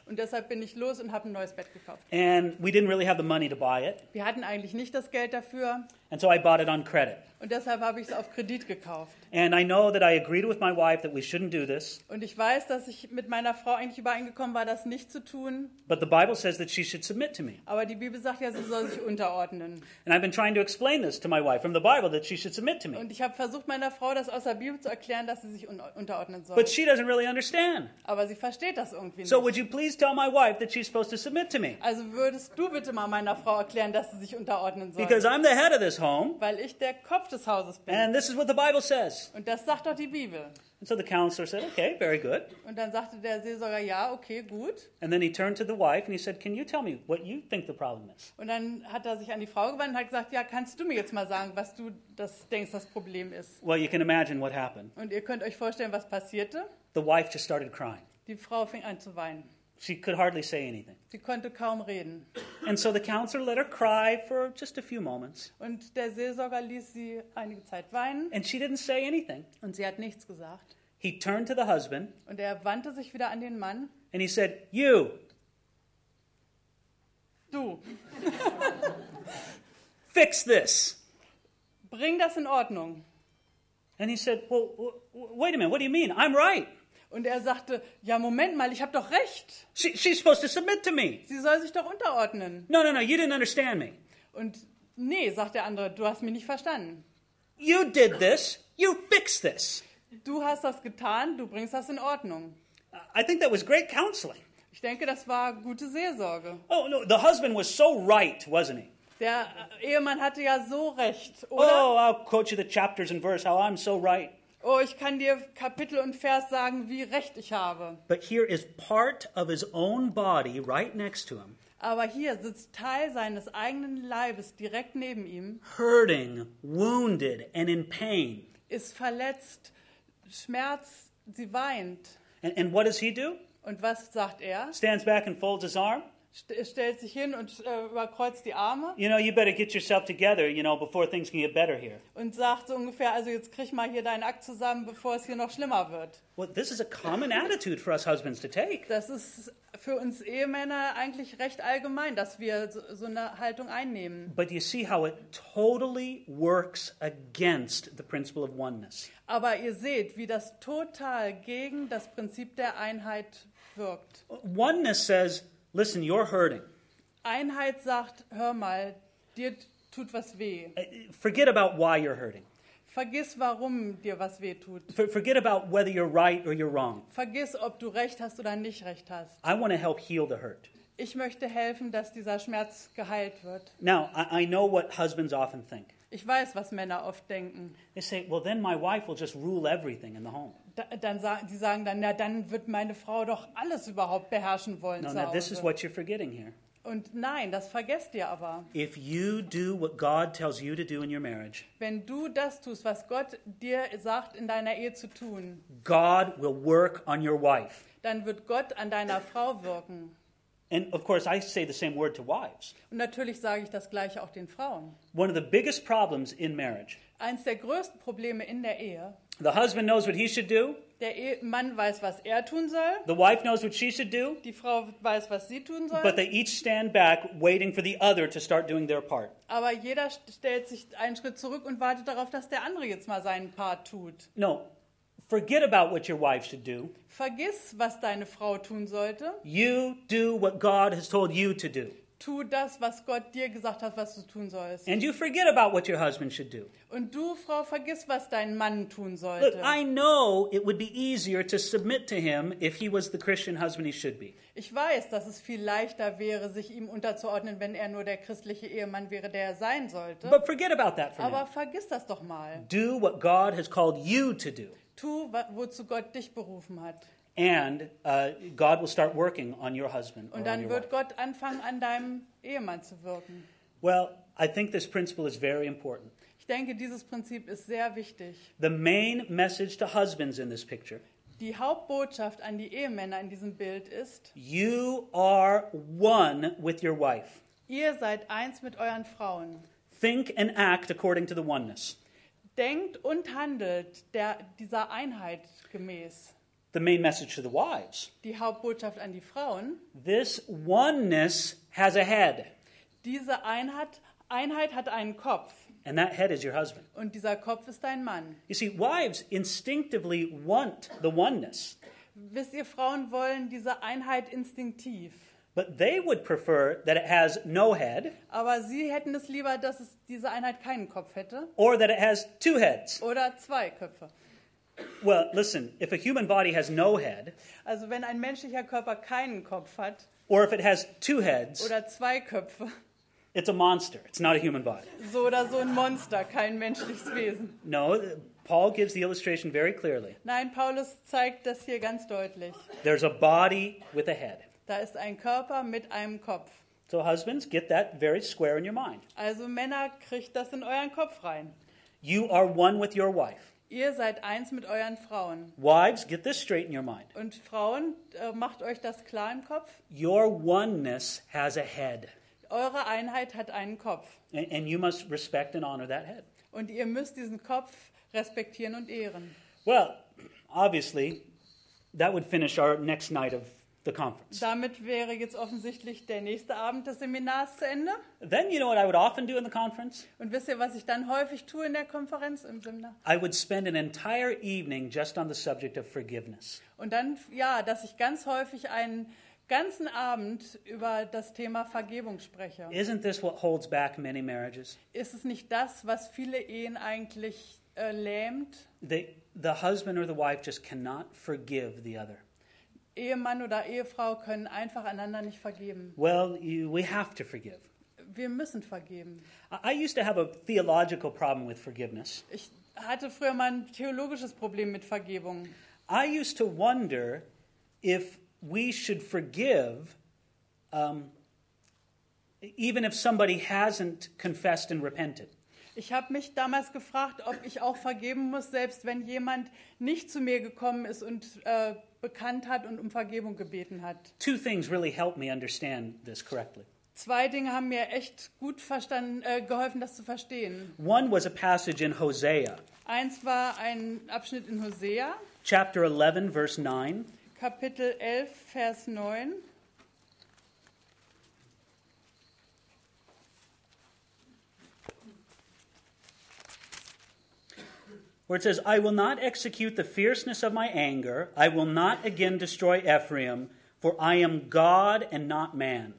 Und deshalb bin ich los und habe ein neues Bett gekauft. And we didn't really have the money to buy it. Wir hatten eigentlich nicht das Geld dafür And so I bought it on credit. und deshalb habe ich es auf Kredit gekauft. And I know that I agreed with my wife that we shouldn't do this. Und ich weiß, dass ich mit meiner Frau eigentlich übereingekommen war, das nicht zu tun. But the Bible says that she should submit to me. Aber die Bibel sagt ja, sie soll sich unterordnen. And I've been trying to explain this to my wife from the Bible that she should submit to me. Und ich habe versucht, meiner Frau das aus der Bibel zu erklären, dass sie sich unterordnen soll. But she doesn't really understand. Aber sie versteht das irgendwie nicht. So would you please tell my wife that she's supposed to submit to me? Also würdest du bitte mal meiner Frau erklären, dass sie sich unterordnen soll? Because I'm the head of this home, Weil ich der Kopf des Hauses bin. and this is what the Bible says. Und das sagt doch die Bibel. And so the counselor said, okay, very good. Und dann sagte der Seelsorger, ja, okay, gut. And then he turned to the wife and he said, can you tell me what you think the problem is? Und dann hat er sich an die Frau gewandt und hat gesagt, ja, kannst du mir jetzt mal sagen, was du denkst, das Problem ist? Well, you can imagine what happened. Und ihr könnt euch vorstellen, was passierte. The wife just started crying. Die Frau fing an zu weinen. She could hardly say anything. Sie konnte kaum reden. And so the counselor let her cry for just a few moments. Und der Seelsorger ließ sie einige Zeit weinen And she didn't say anything. und sie hat nichts gesagt. He turned to the husband Und er wandte sich wieder an den Mann. and he said, you, Du, fix this. bring das in Ordnung. And he said, well, wait a minute, what do you mean? I'm right. Und er sagte, ja, Moment mal, ich habe doch recht. She's supposed to submit to me. Sie soll sich doch unterordnen. No, you didn't understand me. Und nee, sagt der andere, du hast mich nicht verstanden. You did this. You fix this. Du hast das getan, du bringst das in Ordnung. I think that was great counseling. Ich denke, das war gute Seelsorge. Oh, no, the husband was so right, wasn't he? Der Ehemann hatte ja so recht, oder? Oh, I'll quote you the chapters and verse, how I'm so right. Oh, ich kann dir Kapitel und Vers sagen, wie recht ich habe. But here is part of his own body right next to him, Aber hier sitzt Teil seines eigenen Leibes direkt neben ihm, hurting, wounded, and in pain. ist verletzt, Schmerz, sie weint. And what does he do? Und was sagt er? Stands back and folds his arm. Stellt sich hin und überkreuzt die Arme You know, you better get yourself together, before things can get better here. und sagt so ungefähr, also jetzt krieg mal hier deinen Akt zusammen, bevor es hier noch schlimmer wird. Well, this is a common attitude for us husbands to take. Das ist für uns Ehemänner eigentlich recht allgemein, dass wir so eine Haltung einnehmen. But you see how it totally works against the principle of oneness. Aber ihr seht, wie das total gegen das Prinzip der Einheit wirkt. Oneness says, listen, you're hurting. Einheit sagt, hör mal, dir tut was weh. Forget about why you're hurting. Vergiss, warum dir was weh tut. Forget about whether you're right or you're wrong. Vergiss, ob du recht hast oder nicht recht hast. I want to help heal the hurt. Ich möchte helfen, dass dieser Schmerz geheilt wird. Now, I know what husbands often think. Ich weiß, was Männer oft denken. They say, well, then my wife will just rule everything in the home. Die sagen dann, na, dann wird meine Frau doch alles überhaupt beherrschen wollen No, zu no, this is Hause. what you're forgetting here. Und nein, das vergesst ihr aber. If you do what God tells you to do in your marriage, Wenn du das tust, was Gott dir sagt, in deiner Ehe zu tun, God will work on your wife. dann wird Gott an deiner Frau wirken. And of course, I say the same word to wives. Und natürlich sage ich das Gleiche auch den Frauen. One of the biggest problems in marriage, Eins der größten Probleme in der Ehe, the husband knows what he should do, der Mann weiß, was er tun soll, the wife knows what she should do, die Frau weiß, was sie tun soll, but they each stand back waiting for the other to start doing their part. aber jeder stellt sich einen Schritt zurück und wartet darauf, dass der andere jetzt mal seinen Part tut. No, forget about what your wife should do. Vergiss, was deine Frau tun sollte. You do what God has told you to do. Tu das, was Gott dir gesagt hat, was du tun sollst. And you forget about what your husband should do. Und du, Frau, vergiss, was dein Mann tun Look, sollte. I know it would be easier to submit to him if he was the Christian husband he should be. Ich weiß, dass es viel leichter wäre, sich ihm unterzuordnen, wenn er nur der christliche Ehemann wäre, der er sein sollte. But forget about that for Aber now. vergiss das doch mal. Do what God has called you to do. Tu, wozu Gott dich berufen hat. And God will start working on your husband or Und on dann your wird wife. Gott anfangen, an deinem Ehemann zu wirken. Well, I think this principle is very important. Ich denke, dieses Prinzip ist sehr wichtig. The main message to husbands in this picture, Die Hauptbotschaft an die Ehemänner in diesem Bild ist, you are one with your wife. ihr seid eins mit euren Frauen. Think and act according to the oneness. Denkt und handelt dieser Einheit gemäß. the main message to the wives. Die Hauptbotschaft an die Frauen: This oneness has a head, Diese Einheit hat einen Kopf and that head is your husband. und dieser Kopf ist dein Mann. You see, wives instinctively want the oneness, Wisst ihr, Frauen wollen diese Einheit instinktiv. but they would prefer that it has no head Aber sie hätten es lieber, dass es diese Einheit keinen Kopf hätte or that it has two heads. oder zwei Köpfe. Well, listen, if a human body has no head, Also wenn ein menschlicher Körper keinen Kopf hat or if it has two heads, oder zwei Köpfe, it's a monster. It's not a human body. so oder so ein Monster, kein menschliches Wesen. No, Paul gives the illustration very clearly. Nein, Paulus zeigt das hier ganz deutlich. There's a body with a head. Da ist ein Körper mit einem Kopf. So husbands, get that very square in your mind. Also Männer, kriegt das in euren Kopf rein. You are one with your wife. Ihr seid eins mit euren Frauen. Wives, get this straight in your mind. Und Frauen, macht euch das klar im Kopf. Your oneness has a head, Eure Einheit hat einen Kopf. and you must respect and honor that head. Und ihr müsst diesen Kopf respektieren und ehren. Well, obviously, that would finish our next night of the conference. Damit wäre jetzt offensichtlich der nächste Abend des Seminars zu Ende. Then you know what I would often do in the conference? Und wisst ihr, was ich dann häufig tue in der Konferenz, im Seminar? I would spend an entire evening just on the subject of forgiveness. Und dann, ja, dass ich ganz häufig einen ganzen Abend über das Thema Vergebung spreche. Isn't this what holds back many marriages? Ist es nicht das, was viele Ehen eigentlich lähmt? The husband or the wife just cannot forgive the other. Ehemann oder Ehefrau können einfach einander nicht vergeben. Well, we have to forgive. Wir müssen vergeben. I used to have a theological problem with forgiveness. Ich hatte früher mal ein theologisches Problem mit Vergebung. I used to wonder if we should forgive even if somebody hasn't confessed and repented. Ich habe mich damals gefragt, ob ich auch vergeben muss, selbst wenn jemand nicht zu mir gekommen ist und bekannt hat und um Vergebung gebeten hat. Two things really helped me understand this correctly. Zwei Dinge haben mir echt gut geholfen, das zu verstehen. One was a passage in Hosea, Eins war ein Abschnitt in Hosea, chapter 11, verse 9. Kapitel 11, Vers 9. Where it says, I will not execute the fierceness of my anger. I will not again destroy Ephraim, for I am God and not man.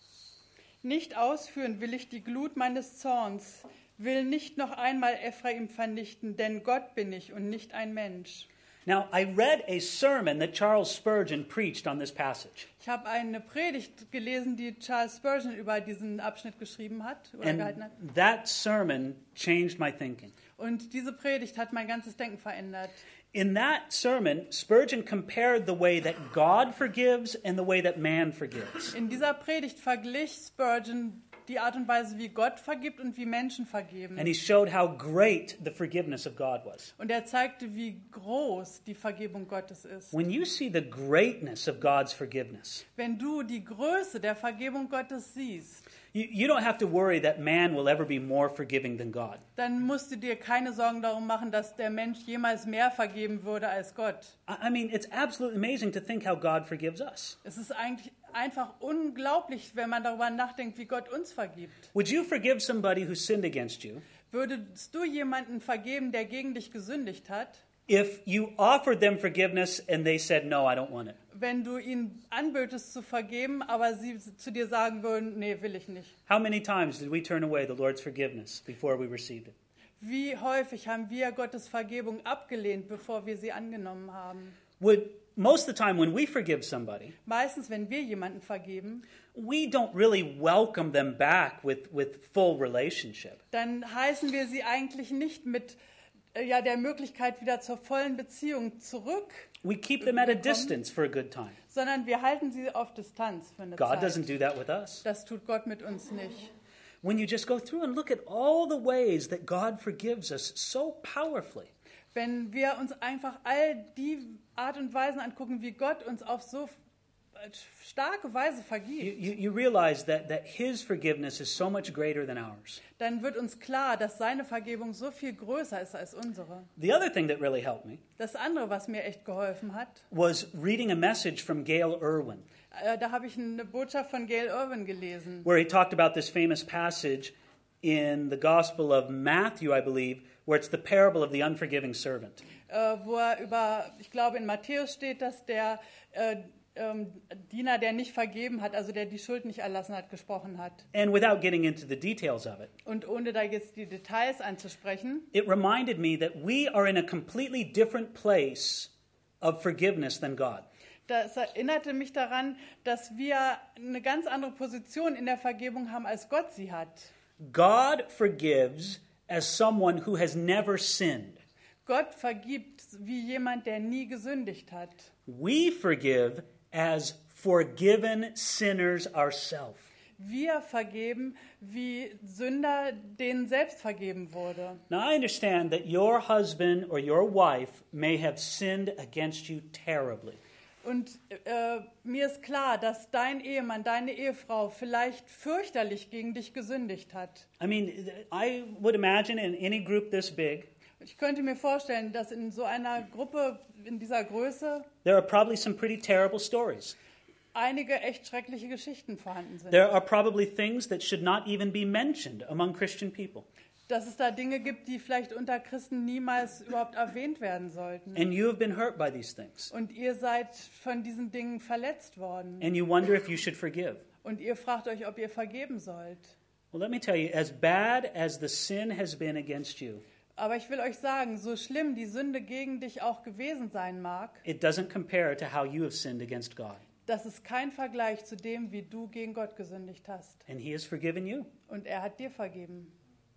Nicht ausführen will ich die Glut meines Zorns, will nicht noch einmal Ephraim vernichten, denn Gott bin ich und nicht ein Mensch. Now, I read a sermon that Charles Spurgeon preached on this passage. Ich habe eine Predigt gelesen, die Charles Spurgeon über diesen Abschnitt geschrieben hat oder gehalten hat. And that sermon changed my thinking. Und diese Predigt hat mein ganzes Denken verändert. In that sermon, Spurgeon compared the way that God forgives and the way that man forgives. In dieser Predigt verglich Spurgeon die Art und Weise, wie Gott vergibt und wie Menschen vergeben. And he showed how great the forgiveness of God was. Und er zeigte, wie groß die Vergebung Gottes ist. When you see the greatness of God's forgiveness, Wenn du die Größe der Vergebung Gottes siehst, you don't have to worry that man will ever be more forgiving than God. dann musst du dir keine Sorgen darum machen, dass der Mensch jemals mehr vergeben würde als Gott. I mean, it's absolutely amazing to think how God forgives us. Es ist eigentlich einfach unglaublich, wenn man darüber nachdenkt, wie Gott uns vergibt. Would you forgive somebody who sinned against you Würdest du jemanden vergeben, der gegen dich gesündigt hat, if you offered them forgiveness and they said, no, I don't want it? wenn du ihnen anbötest zu vergeben, aber sie zu dir sagen würden, nee, will ich nicht? How many times did we turn away the Lord's forgiveness before we received it? Wie häufig haben wir Gottes Vergebung abgelehnt, bevor wir sie angenommen haben? Most of the time when we forgive somebody, Meistens, wenn wir jemanden vergeben, we don't really welcome them back with full relationship. dann heißen wir sie eigentlich nicht mit der Möglichkeit wieder zur vollen Beziehung zurück, We keep them at a distance for a good time. sondern wir halten sie auf Distanz für eine God Zeit. doesn't do that with us. Das tut Gott mit uns nicht. When you just go through and look at all the ways that God forgives us so powerfully, Wenn wir uns einfach all die Art und Weisen angucken, wie Gott uns auf so starke Weise vergibt, you realize that his forgiveness is so much greater than ours. dann wird uns klar, dass seine Vergebung so viel größer ist als unsere. The other thing that really helped me Das andere, was mir echt geholfen hat, was reading a message from Gail Irwin, da habe ich eine Botschaft von Gail Irwin gelesen, where he talked about this famous passage in the Gospel of Matthew, I believe, where it's the parable of the unforgiving servant. wo er über, ich glaube in Matthäus steht, dass der Diener, der nicht vergeben hat, also der die Schuld nicht erlassen hat, gesprochen hat. And without getting into the details of it, Und ohne da jetzt die Details anzusprechen, it reminded me that we are in a completely different place of forgiveness than God. das erinnerte mich daran, dass wir eine ganz andere Position in der Vergebung haben, als Gott sie hat. God forgives as someone who has never sinned. Gott vergibt wie jemand, der nie gesündigt hat. We forgive as forgiven sinners ourselves. Wir vergeben wie Sünder, denen selbst vergeben wurde. Now, I understand that your husband or your wife may have sinned against you terribly. Und mir ist klar, dass dein Ehemann, deine Ehefrau vielleicht fürchterlich gegen dich gesündigt hat. I mean, I would imagine in any group this big, Ich könnte mir vorstellen, dass in so einer Gruppe, in dieser Größe, there are probably some pretty terrible stories. einige echt schreckliche Geschichten vorhanden sind. There are probably things that should not even be mentioned among Christian people. Dass es da Dinge gibt, die vielleicht unter Christen niemals überhaupt erwähnt werden sollten. And you have been hurt by these things. Und ihr seid von diesen Dingen verletzt worden. And you wonder if you should forgive. Und ihr fragt euch, ob ihr vergeben sollt. Well, let me tell you, as bad as the sin has been against you, Aber ich will euch sagen, so schlimm die Sünde gegen dich auch gewesen sein mag, it doesn't compare to how you have sinned against God. das ist kein Vergleich zu dem, wie du gegen Gott gesündigt hast. And He has forgiven you. Und er hat dir vergeben.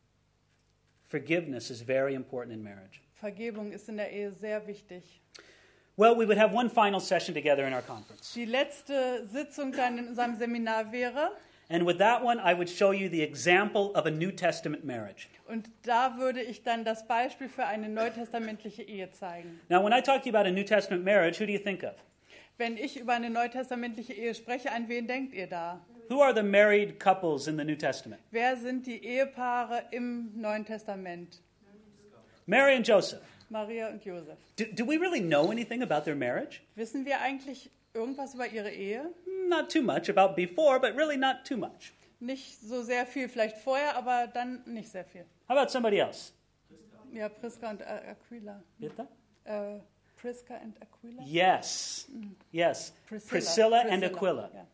Forgiveness is very important in marriage. Vergebung ist in der Ehe sehr wichtig. Well, we would have one final session together in our conference. Die letzte Sitzung dann in unserem Seminar wäre, And with that one, I would show you the example of a New Testament marriage. und da würde ich dann das Beispiel für eine neutestamentliche Ehe zeigen. Now, when I talk to you about a New Testament marriage, who do you think of? Wenn ich über eine neutestamentliche Ehe spreche, an wen denkt ihr da? Who are the married couples in the New Testament? Wer sind die Ehepaare im Neuen Testament? Mary and Joseph. Maria und Josef. Do we really know anything about their marriage? Wissen wir eigentlich irgendwas über ihre Ehe? Not too much about before, but really not too much. Nicht so sehr viel, vielleicht vorher, aber dann nicht sehr viel. How about somebody else? Ja, Priska und Aquila. Jutta? Priska und Aquila? Yes. Yes. Priscilla and Aquila. Ja.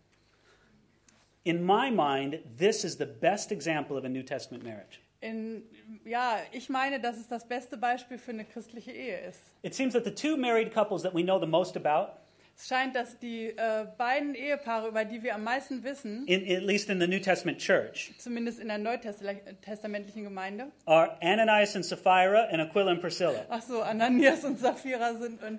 In my mind, this is the best example of a New Testament marriage. Ich meine, dass es das beste Beispiel für eine christliche Ehe ist. It seems that the two married couples that we know the most about, Es scheint, dass die beiden Ehepaare, über die wir am meisten wissen, at least in the New Testament church, zumindest in der neutestamentlichen Gemeinde, are Ananias and Sapphira and Aquila and Priscilla. ach so, Ananias und Sapphira sind und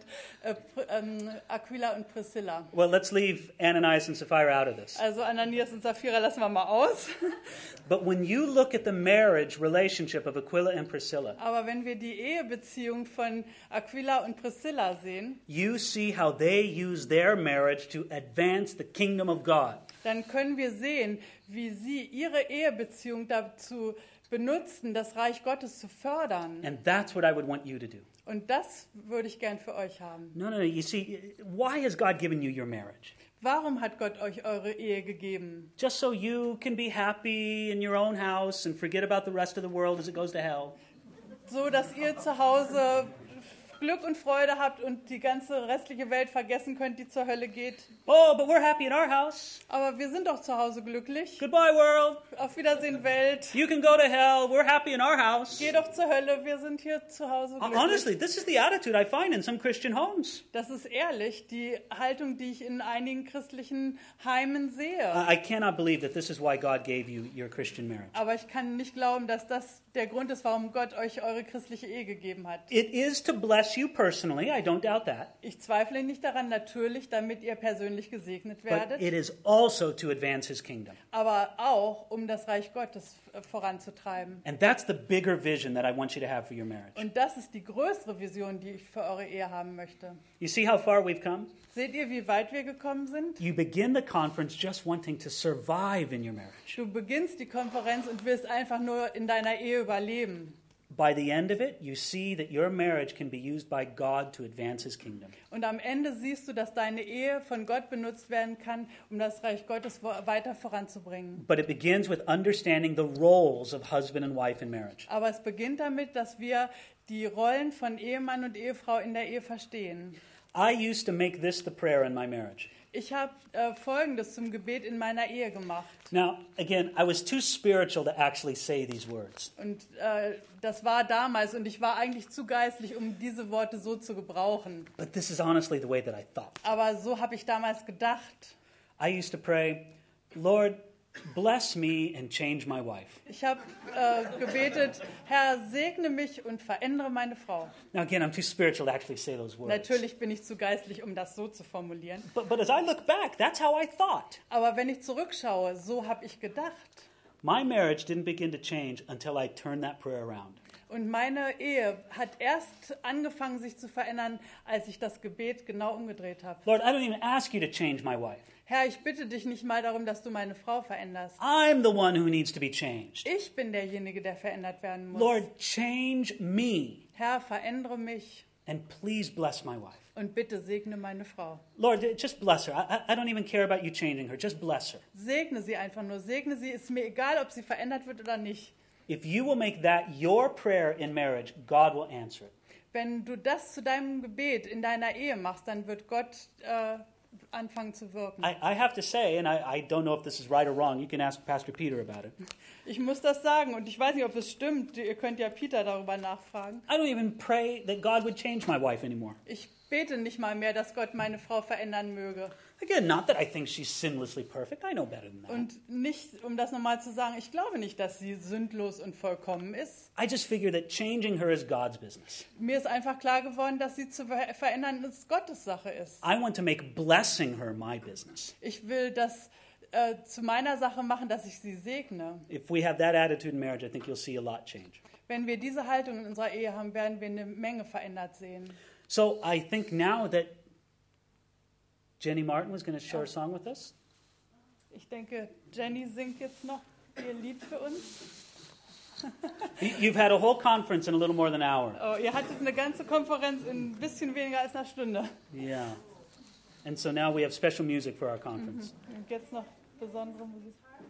Aquila und Priscilla. Well, let's leave Ananias and Sapphira out of this. Also Ananias und Sapphira lassen wir mal aus. But when you look at the marriage relationship of Aquila and Priscilla, Aber wenn wir die Ehebeziehung von Aquila und Priscilla sehen, you see how they use their marriage to advance the kingdom of God. dann können wir sehen, wie sie ihre Ehebeziehung dazu benutzten, das Reich Gottes zu fördern. And that's what I would want you to do. Und das würde ich gern für euch haben. No, you see, why has God given you your marriage? Warum hat Gott euch eure Ehe gegeben? Just so you can be happy in your own house and forget about the rest of the world as it goes to hell. So, dass ihr zu Hause Glück und Freude habt und die ganze restliche Welt vergessen könnt, die zur Hölle geht. Oh, but we're happy in our house. Aber wir sind doch zu Hause glücklich. Goodbye, world. Auf Wiedersehen, Welt. You can go to hell. We're happy in our house. Geh doch zur Hölle, wir sind hier zu Hause glücklich. Honestly, this is the attitude I find in some Christian homes. Das ist ehrlich, die Haltung, die ich in einigen christlichen Heimen sehe. I cannot believe that this is why God gave you your Christian marriage. Aber ich kann nicht glauben, dass das der Grund ist, warum Gott euch eure christliche Ehe gegeben hat. It is to bless bless you personally. I don't doubt that. Ich zweifle nicht daran, natürlich, damit ihr persönlich gesegnet But werdet, it is also to advance his kingdom. aber auch, um das Reich Gottes voranzutreiben. And that's the bigger vision that I want you to have for your marriage. Und das ist die größere Vision, die ich für eure Ehe haben möchte. You see how far we've come? Seht ihr, wie weit wir gekommen sind? You begin the conference just wanting to survive in your marriage. Du beginnst die Konferenz und willst einfach nur in deiner Ehe überleben. By the end of it, you see that your marriage can be used by God to advance his kingdom. Und am Ende siehst du, dass deine Ehe von Gott benutzt werden kann, um das Reich Gottes weiter voranzubringen. But it begins with understanding the roles of husband and wife in marriage. Aber es beginnt damit, dass wir die Rollen von Ehemann und Ehefrau in der Ehe verstehen. I used to make this the prayer in my marriage. Ich habe Folgendes zum Gebet in meiner Ehe gemacht. Now, again, I was too spiritual to actually say these words. Und das war damals und ich war eigentlich zu geistlich, um diese Worte so zu gebrauchen. But this is honestly the way that I thought. Aber so habe ich damals gedacht. I used to pray, Lord, bless me and change my wife. Ich habe gebetet, Herr, segne mich und verändere meine Frau. Now, again, I'm too spiritual to actually say those words. Natürlich bin ich zu geistlich, um das so zu formulieren. But as I look back, that's how I thought. Aber wenn ich zurückschaue, so habe ich gedacht. My marriage didn't begin to change until I turned that prayer around. Und meine Ehe hat erst angefangen, sich zu verändern, als ich das Gebet genau umgedreht habe. Lord, I don't even ask you to change my wife. Herr, ich bitte dich nicht mal darum, dass du meine Frau veränderst. I'm the one who needs to be changed. Ich bin derjenige, der verändert werden muss. Lord, change me Herr, verändere mich and please bless my wife. und bitte segne meine Frau. Lord, just bless her. I don't even care about you changing her. Just bless her. Segne sie einfach nur. Segne sie. Ist mir egal, ob sie verändert wird oder nicht. If you will make that your prayer in marriage, God will answer it. Wenn du das zu deinem Gebet in deiner Ehe machst, dann wird Gott anfangen zu wirken. I have to say, and I don't know if this is right or wrong, you can ask Pastor Peter about it. Ich muss das sagen und ich weiß nicht, ob es stimmt. Ihr könnt ja Peter darüber nachfragen. I don't even pray that God would change my wife anymore. Ich bete nicht mal mehr, dass Gott meine Frau verändern möge. Again, not that I think she's sinlessly perfect. I know better than that. Und nicht, um das nochmal zu sagen, ich glaube nicht, dass sie sündlos und vollkommen ist. I just figure that changing her is God's business. Mir ist einfach klar geworden, dass sie zu verändern ist Gottes Sache ist. I want to make blessing her my business. Ich will das zu meiner Sache machen, dass ich sie segne. If we have that attitude in marriage, I think you'll see a lot change. Wenn wir diese Haltung in unserer Ehe haben, werden wir eine Menge verändert sehen. So I think now that Jenny Martin was going to share a song with us. Ich denke, Jenny singt jetzt noch ihr Lied für uns. You've had a whole conference in a little more than an hour. Oh, ihr hattet eine ganze Konferenz in ein bisschen weniger als einer Stunde. Yeah. And so now we have special music for our conference. Und jetzt noch besondere Musik.